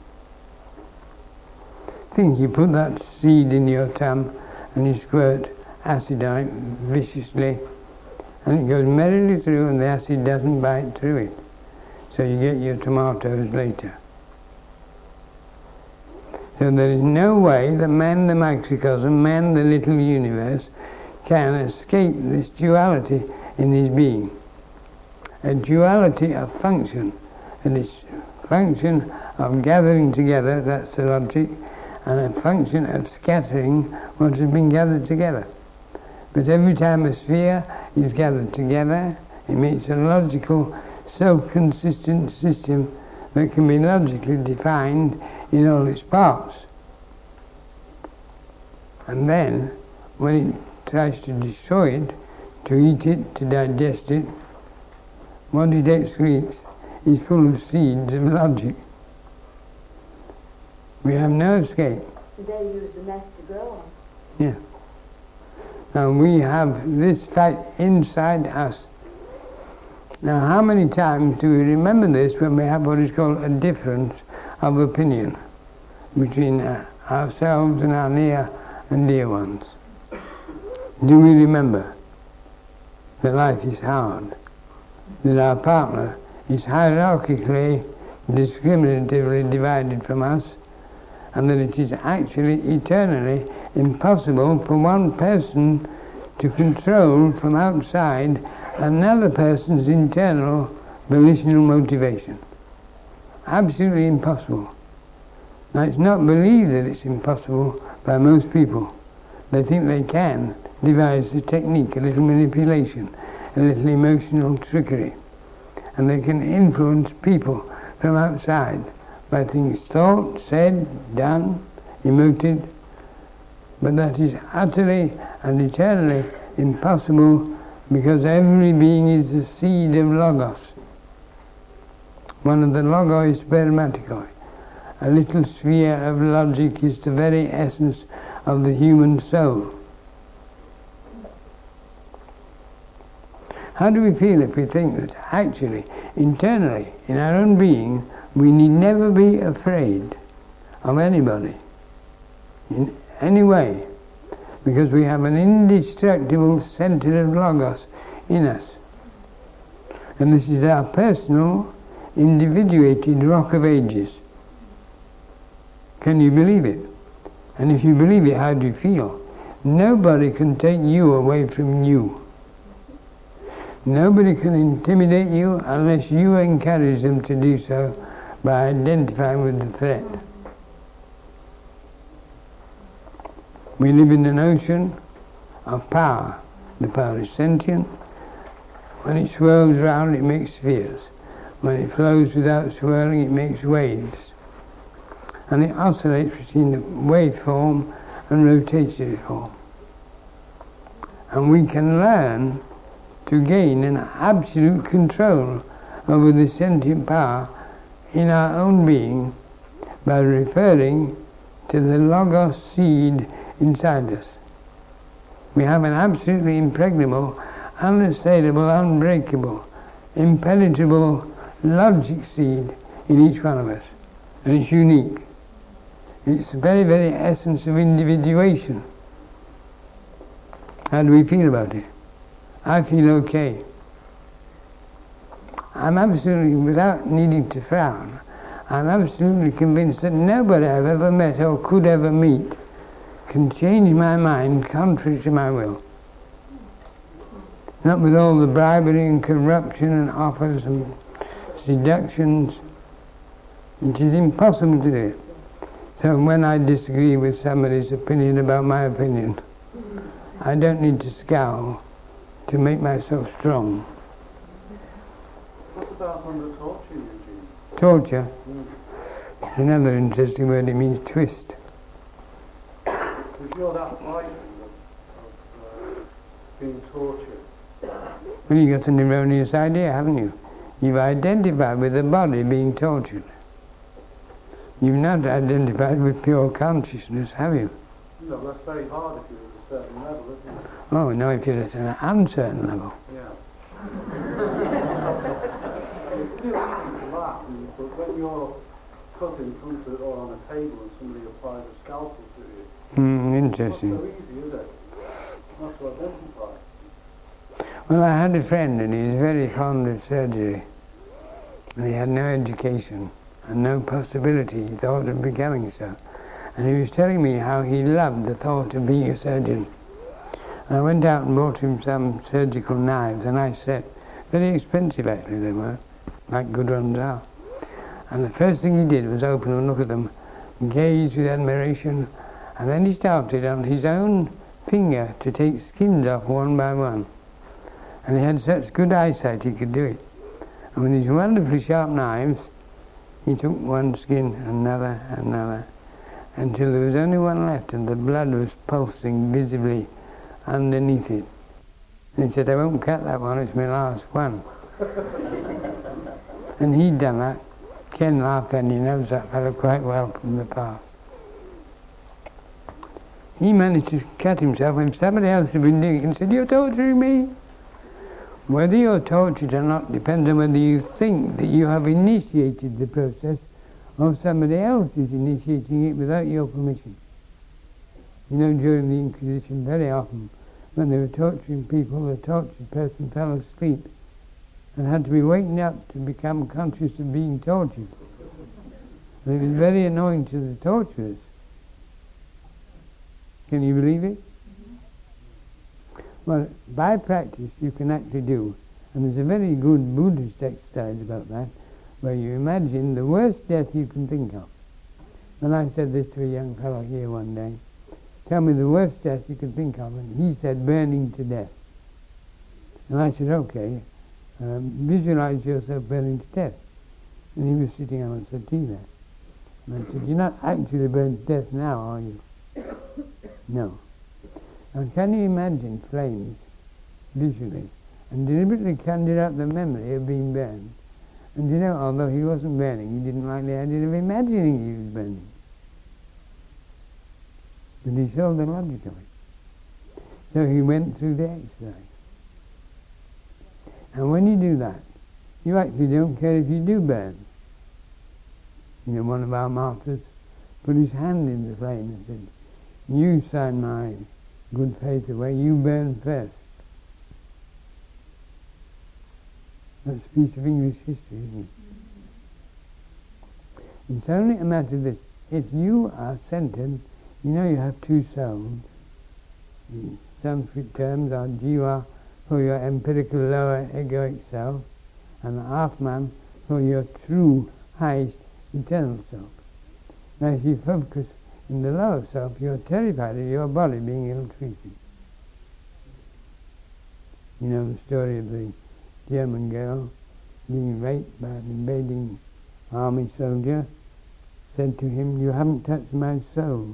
Think you put that seed in your tongue and you squirt acid on it viciously, and it goes merrily through and the acid doesn't bite through it. So you get your tomatoes later. So there is no way that man the microcosm, man the little universe, can escape this duality in his being. A duality of function, and it's function of gathering together, that's the logic, and a function of scattering what has been gathered together. But every time a sphere is gathered together, it makes a logical, self-consistent system that can be logically defined in all its parts. And then, when it tries to destroy it, to eat it, to digest it, what it excretes is full of seeds of logic. We have no escape. They use the mess to grow on. Yeah. Now we have this fact inside us. Now how many times do we remember this when we have what is called a difference of opinion between ourselves and our near and dear ones? Do we remember that life is hard, that our partner is hierarchically, discriminatively divided from us, and that it is actually eternally impossible for one person to control from outside another person's internal volitional motivation? Absolutely impossible. Now it's not believed that it's impossible by most people. They think they can devise a technique, a little manipulation, a little emotional trickery, and they can influence people from outside by things thought, said, done, emoted, but that is utterly and eternally impossible because every being is the seed of Logos. One of the Logoi spermaticoi. A little sphere of logic is the very essence of the human soul. How do we feel if we think that actually, internally, in our own being, we need never be afraid of anybody in any way, because we have an indestructible centre of Logos in us. And this is our personal, individuated Rock of Ages. Can you believe it? And if you believe it, how do you feel? Nobody can take you away from you. Nobody can intimidate you unless you encourage them to do so by identifying with the threat. We live in an ocean of power. The power is sentient. When it swirls round, it makes spheres. When it flows without swirling, it makes waves. And it oscillates between the wave form and rotational form. And we can learn to gain an absolute control over the sentient power in our own being by referring to the Logos seed inside us. We have an absolutely impregnable, unassailable, unbreakable, impenetrable logic seed in each one of us. And it's unique. It's the very, very essence of individuation. How do we feel about it? I feel okay. I'm absolutely, without needing to frown, I'm absolutely convinced that nobody I've ever met or could ever meet can change my mind contrary to my will. Not with all the bribery and corruption and offers and seductions. It is impossible to do it. So when I disagree with somebody's opinion about my opinion, I don't need to scowl to make myself strong. What about under torture, Eugene? Torture is another interesting word. It means twist. Because you're that frightened of being tortured. Well, you've got an erroneous idea, haven't you? You've identified with the body being tortured. You've not identified with pure consciousness, have you? No, that's very hard if you're at a certain level, isn't it? Oh, no, if you're at an uncertain level. Yeah. It's still easy to laugh, but when you're cut in front of or on a table and somebody applies a scalpel to you, Interesting. it's not so easy, is it? Not to identify. Well, I had a friend and he was very fond of surgery. And he had no education and no possibility, he thought, of becoming so. And he was telling me how he loved the thought of being a surgeon. And I went out and bought him some surgical knives, and I said, very expensive actually they were, like good ones are. And the first thing he did was open and look at them, gaze with admiration, and then he started on his own finger to take skins off one by one. And he had such good eyesight he could do it. And with these wonderfully sharp knives, he took one skin, another, until there was only one left and the blood was pulsing visibly underneath it. And he said, I won't cut that one, it's my last one. And he'd done that. Ken laughed, and he knows that fellow quite well from the past. He managed to cut himself when somebody else had been doing it and said, you're torturing me. Whether you're tortured or not depends on whether you think that you have initiated the process or somebody else is initiating it without your permission. You know, during the Inquisition, very often, when they were torturing people, the tortured person fell asleep and had to be wakened up to become conscious of being tortured. And it was very annoying to the torturers. Can you believe it? Well, by practice you can actually do, and there's a very good Buddhist exercise about that, where you imagine the worst death you can think of. And I said this to a young fellow here one day, tell me the worst death you can think of, and he said burning to death. And I said, okay, visualize yourself burning to death. And he was sitting on a settee there. And I said, you're not actually burned to death now, are you? No. Now, can you imagine flames visually and deliberately conjure up the memory of being burned? And you know, although he wasn't burning, he didn't like the idea of imagining he was burning. But he saw the logic of it. So he went through the exercise. And when you do that, you actually don't care if you do burn. You know, one of our martyrs put his hand in the flame and said, you sign my good faith away, you burn first. That's a piece of English history, isn't it? It's only a matter of this. If you are centered, you know you have two souls. The Sanskrit terms are jiva for your empirical lower egoic self, and the Atman for your true, highest, eternal self. Now if you focus in the lower self, you're terrified of your body being ill-treated. You know the story of the German girl being raped by an invading army soldier, said to him, you haven't touched my soul.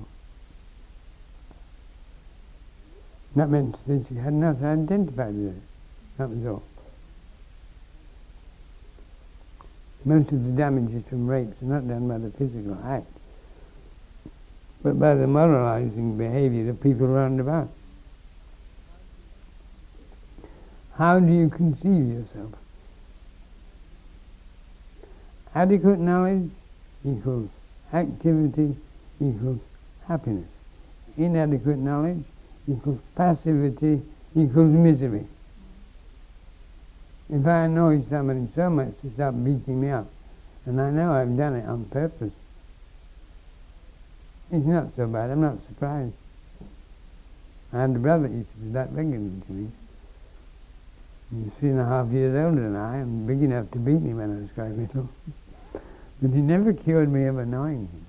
That meant that she had not identified with it. That was all. Most of the damages from rapes are not done by the physical act, but by the moralizing behavior of people round about. How do you conceive yourself? Adequate knowledge equals activity equals happiness. Inadequate knowledge equals passivity equals misery. If I annoy somebody so much to stop beating me up, and I know I've done it on purpose, it's not so bad, I'm not surprised. I had a brother that used to do that regularly to me. He was 3.5 years older than I, and big enough to beat me when I was quite little. But he never cured me of annoying him.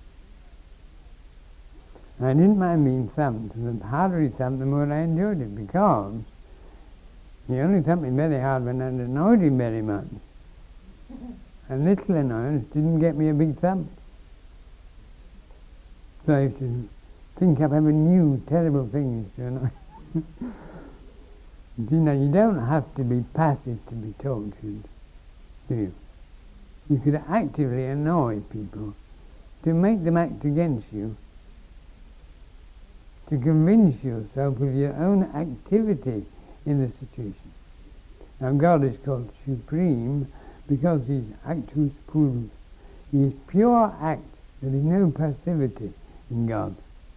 I didn't mind being thumped, and the harder he thumped, the more I enjoyed it, because he only thumped me very hard when I annoyed him very much. A little annoyance didn't get me a big thump. So I used to think up every new terrible things to annoy. You know, you don't have to be passive to be tortured, do you? You could actively annoy people to make them act against you, to convince yourself of your own activity in the situation. Now God is called supreme because He's actus purus. He is pure act. There is no passivity in God.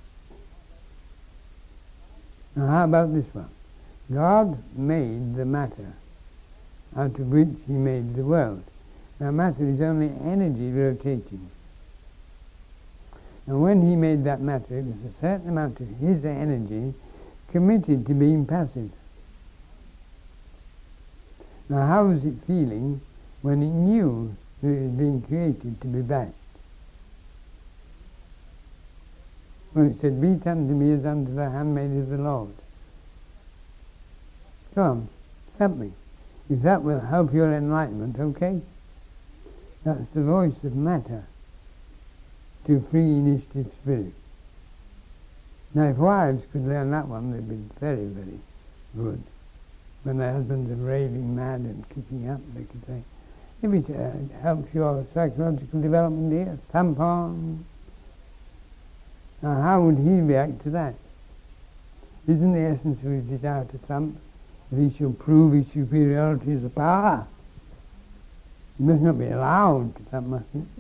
Now how about this one? God made the matter out of which He made the world. Now matter is only energy rotating. And when He made that matter, it was a certain amount of His energy committed to being passive. Now how was it feeling when it knew that it was being created to be bashed? Well, it said, "Be it unto me as unto the handmaid of the Lord." Go on, help me. If that will help your enlightenment, okay? That's the voice of matter to free initiative spirit. Now if wives could learn that one, they'd be very, very good. When their husbands are raving mad and kicking up, they could say, if it helps your psychological development, dear, tampon. Now how would he react to that? Isn't the essence of his desire to thump that he shall prove his superiority as a power? He must not be allowed to thump, must he?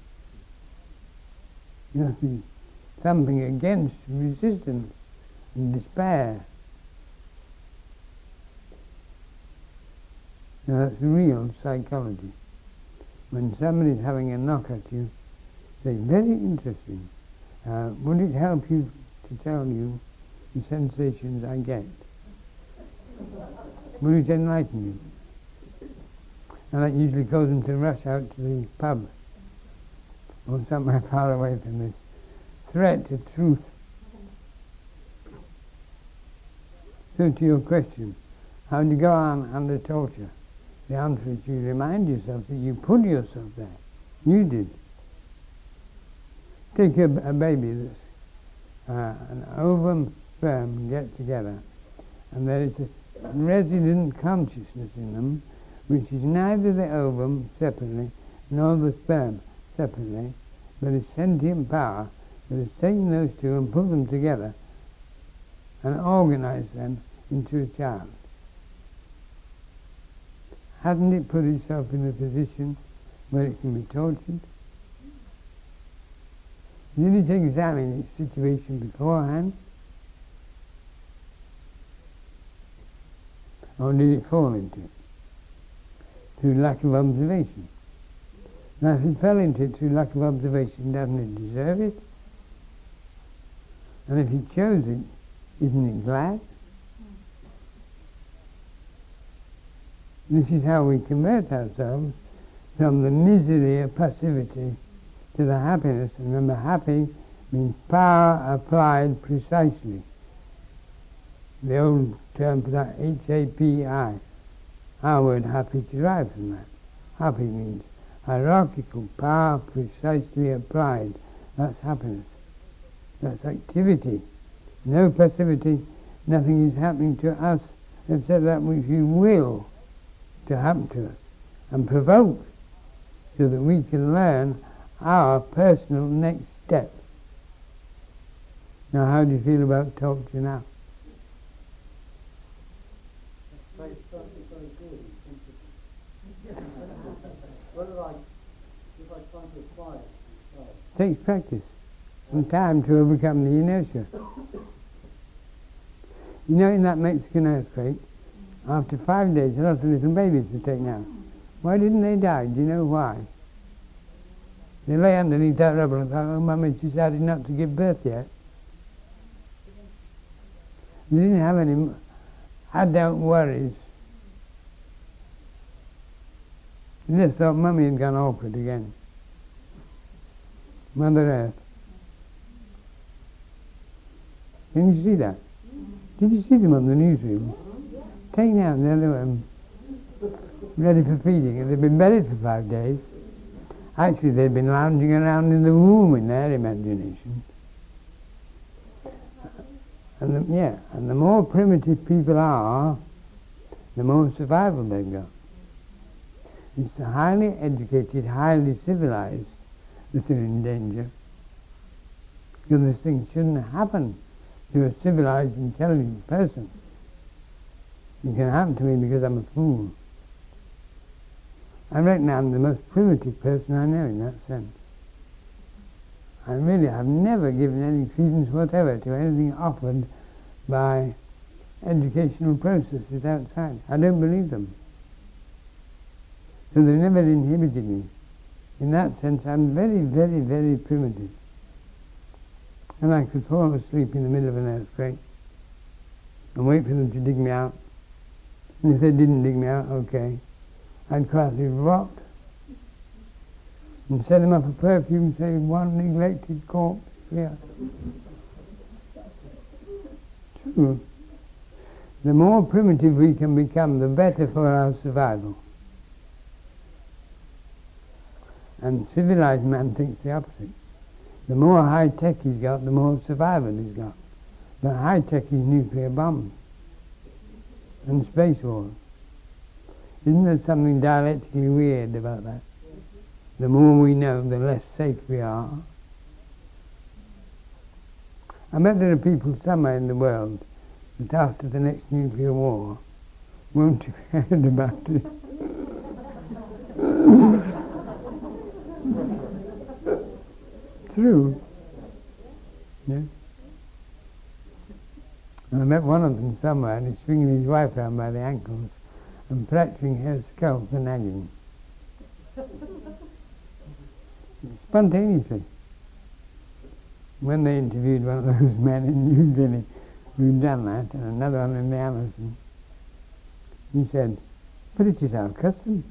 He must be thumping against resistance and despair. Now that's real psychology. When somebody's having a knock at you, say, very interesting. Would it help you to tell you the sensations I get? Would it enlighten you? And that usually causes them to rush out to the pub or somewhere far away from this threat to truth. So to your question, how do you go on under torture? The answer is you remind yourself that you put yourself there. You did. Take a baby that's an ovum sperm get together, and there is a resident consciousness in them which is neither the ovum separately nor the sperm separately, but is sentient power that has taken those two and put them together and organized them into a child. Hasn't it put itself in a position where it can be tortured? Did it examine its situation beforehand? Or did it fall into it through lack of observation? Now if it fell into it through lack of observation, doesn't it deserve it? And if it chose it, isn't it glad? This is how we convert ourselves from the misery of passivity to the happiness. And remember, happy means power applied precisely. The old term for that, H-A-P-I. Our word happy derived from that. Happy means hierarchical power precisely applied. That's happiness. That's activity. No passivity. Nothing is happening to us except that which you will to happen to us and provoke, so that we can learn our personal next step. Now how do you feel about torture now? Very good. Whether if I try to apply it, Takes practice and time to overcome the inertia. You know, in that Mexican earthquake, after 5 days, a lot of little babies were taken out. Why didn't they die? Do you know why? They lay underneath that rubble and thought, oh, Mummy decided not to give birth yet. They didn't have any adult worries. They just thought Mummy had gone awkward again. Mother Earth. Can you see that? Did you see them on the newsreel? Taken out the other one, ready for feeding, and they'd been buried for 5 days. Actually, they'd been lounging around in the womb in their imagination. And the more primitive people are, the more survival they've got. It's the highly educated, highly civilized that are in danger. Because this thing shouldn't happen to a civilized, intelligent person. It can happen to me because I'm a fool. I reckon I'm the most primitive person I know in that sense. I really have never given any credence whatever to anything offered by educational processes outside. I don't believe them. So they've never inhibited me. In that sense, I'm very, very, very primitive. And I could fall asleep in the middle of an earthquake and wait for them to dig me out. And if they didn't dig me out, okay. I'd quietly rot and set them up a perfume, say, one neglected corpse. Yeah. True. The more primitive we can become, the better for our survival. And civilized man thinks the opposite. The more high-tech he's got, the more survival he's got. But high-tech is nuclear bombs and space wars. Isn't there something dialectically weird about that? The more we know, the less safe we are. I bet there are people somewhere in the world that after the next nuclear war won't have heard about it. True. Yeah. And I met one of them somewhere, and he's swinging his wife around by the ankles and fracturing her skull for nagging. Spontaneously. When they interviewed one of those men in New Guinea who'd done that, and another one in the Amazon, he said, "But it is our custom."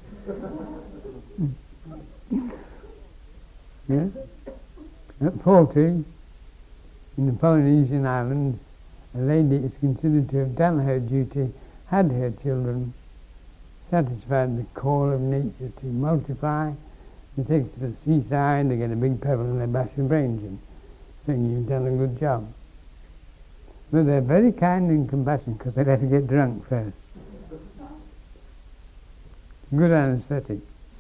Yeah? At 40, in the Polynesian islands, a lady is considered to have done her duty, had her children, satisfied the call of nature to multiply. They take it to the seaside, they get a big pebble and they bash your brains in, saying you've done a good job. But they're very kind and compassionate because they let her get drunk first. Good anesthetic.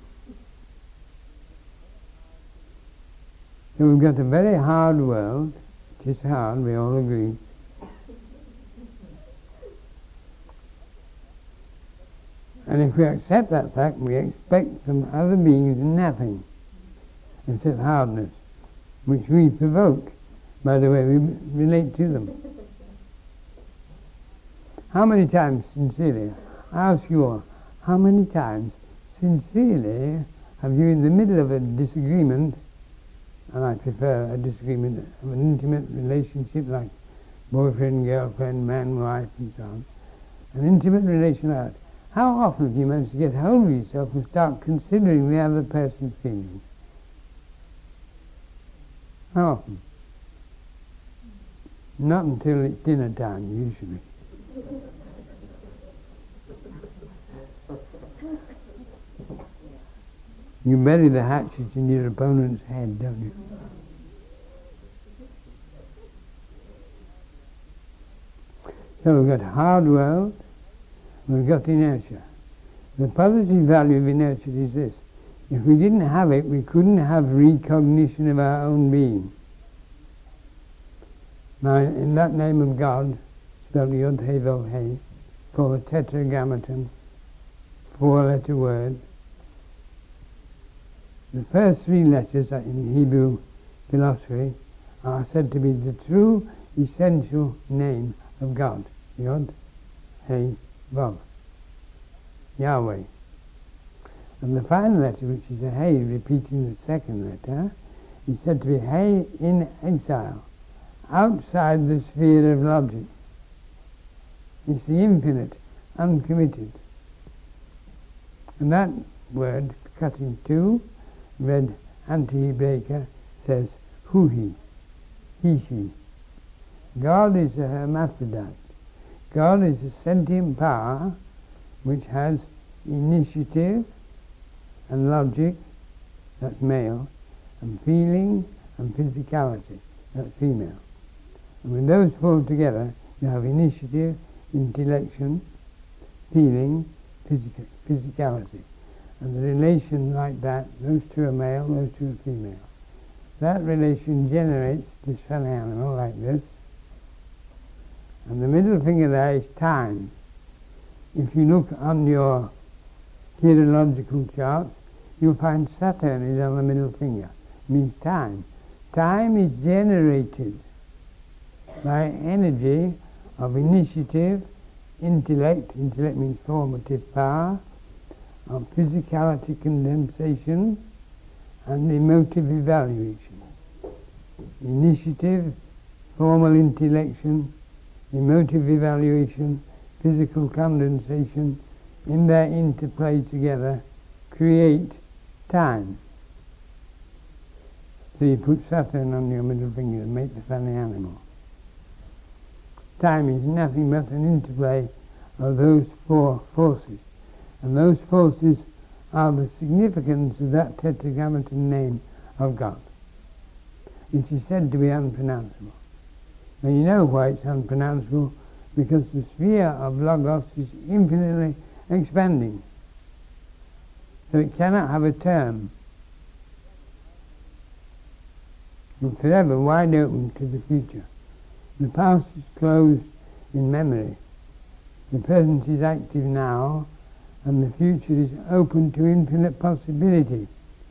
So we've got a very hard world. It is hard, we all agree. And if we accept that fact, we expect from other beings nothing except hardness, which we provoke by the way we relate to them. How many times, sincerely, I ask you all, how many times, sincerely, have you in the middle of a disagreement, and I prefer a disagreement of an intimate relationship like boyfriend, girlfriend, man, wife, and so on, an intimate relation like that, how often have you managed to get hold of yourself and start considering the other person's feelings? How often? Not until it's dinner time, usually. You bury the hatchet in your opponent's head, don't you? So we've got hard world, we've got inertia. The positive value of inertia is this. If we didn't have it, we couldn't have recognition of our own being. Now, in that name of God, spelled Yod-Heh-Vav-Heh, for a tetragrammaton, 4-letter word, the first 3 letters in Hebrew philosophy are said to be the true essential name of God. Yod-Heh-Vav. Yahweh. And the final letter, which is a Hey, repeating the second letter, is said to be Hey in exile, outside the sphere of logic. It's the infinite, uncommitted. And that word, cut in two, read anti-Hebraica, says who he, she. God is a hermaphrodite. God is a sentient power which has initiative and logic, that's male, and feeling and physicality, that's female. And when those four together, you have initiative, intellection, feeling, physicality. And the relation like that, those two are male, those two are female. That relation generates this funny animal like this. And the middle finger there is time. If you look on your hierological charts, you'll find Saturn is on the middle finger. It means time. Time is generated by energy of initiative, intellect means formative power, of physicality condensation, and emotive evaluation. Initiative, formal intellection, emotive evaluation, physical condensation, in their interplay together, create time. So you put Saturn on your middle finger and make the funny animal. Time is nothing but an interplay of those four forces. And those forces are the significance of that tetragrammaton name of God, which is said to be unpronounceable. Now you know why it's unpronounceable, because the sphere of Logos is infinitely expanding. So it cannot have a term. It's forever wide open to the future. The past is closed in memory. The present is active now, and the future is open to infinite possibility.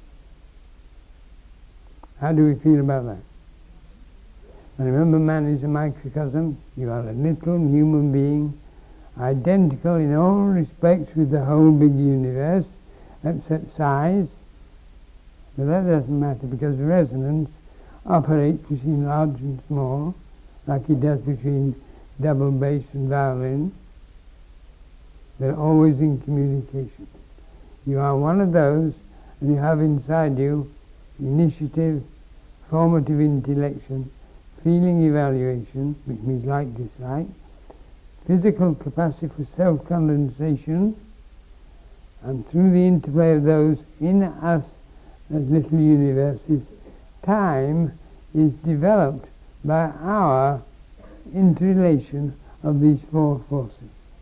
How do we feel about that? And remember, man is a microcosm. You are a little human being, identical in all respects with the whole big universe, except size. But that doesn't matter, because resonance operates between large and small, like it does between double bass and violin. They're always in communication. You are one of those, and you have inside you initiative, formative intellection, feeling evaluation, which means like, dislike, physical capacity for self-condensation, and through the interplay of those in us as little universes, time is developed by our interrelation of these four forces.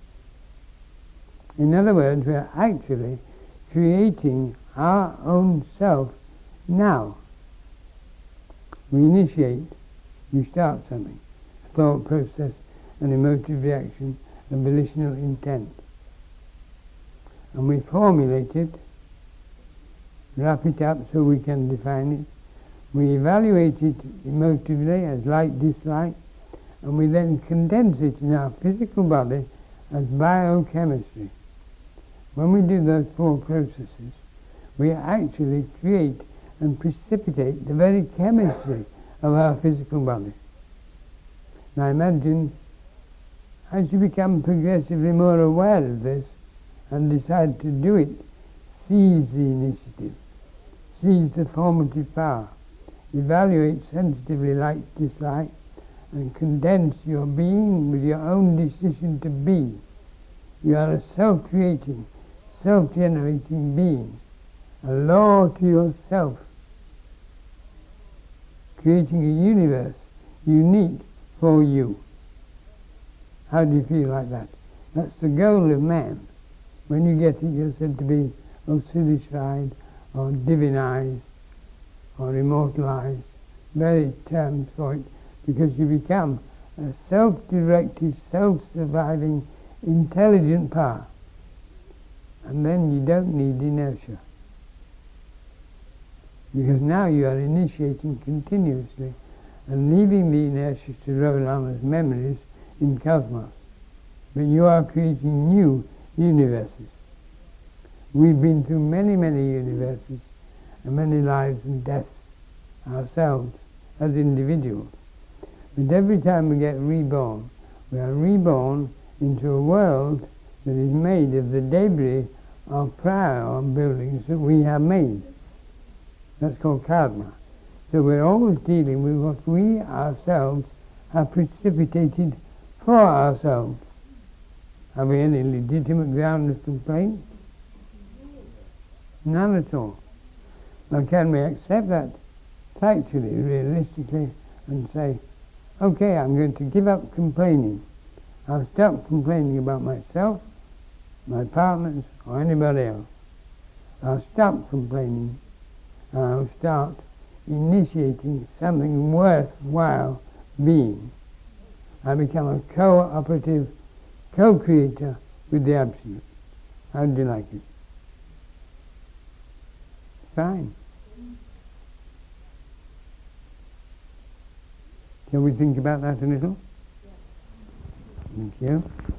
In other words, we are actually creating our own self now. We initiate, you start something, a thought process, an emotive reaction, a volitional intent. And we formulate it, wrap it up so we can define it. We evaluate it emotively as like, dislike, and we then condense it in our physical body as biochemistry. When we do those four processes, we actually create and precipitate the very chemistry of our physical body. Now imagine, as you become progressively more aware of this and decide to do it, seize the initiative, seize the formative power, evaluate sensitively like, dislike, and condense your being with your own decision to be. You are a self-creating, self-generating being, a law to yourself, creating a universe unique for you. How do you feel like that? That's the goal of man. When you get it, you're said to be Osirified or divinized or immortalized, various terms for it, because you become a self-directed, self-surviving, intelligent power. And then you don't need inertia, because now you are initiating continuously and leaving the inertia to roll on as memories in cosmos. But you are creating new universes. We've been through many, many universes and many lives and deaths ourselves as individuals. But every time we get reborn, we are reborn into a world that is made of the debris of prior buildings that we have made. That's called karma. So we're always dealing with what we ourselves have precipitated for ourselves. Have we any legitimate ground of complaint? None at all. Now can we accept that factually, realistically, and say, okay, I'm going to give up complaining. I'll stop complaining about myself, my partners, or anybody else. I'll stop complaining, and I'll start initiating something worthwhile being. I become a cooperative co-creator with the Absolute. How do you like it? Fine. Shall we think about that a little? Thank you.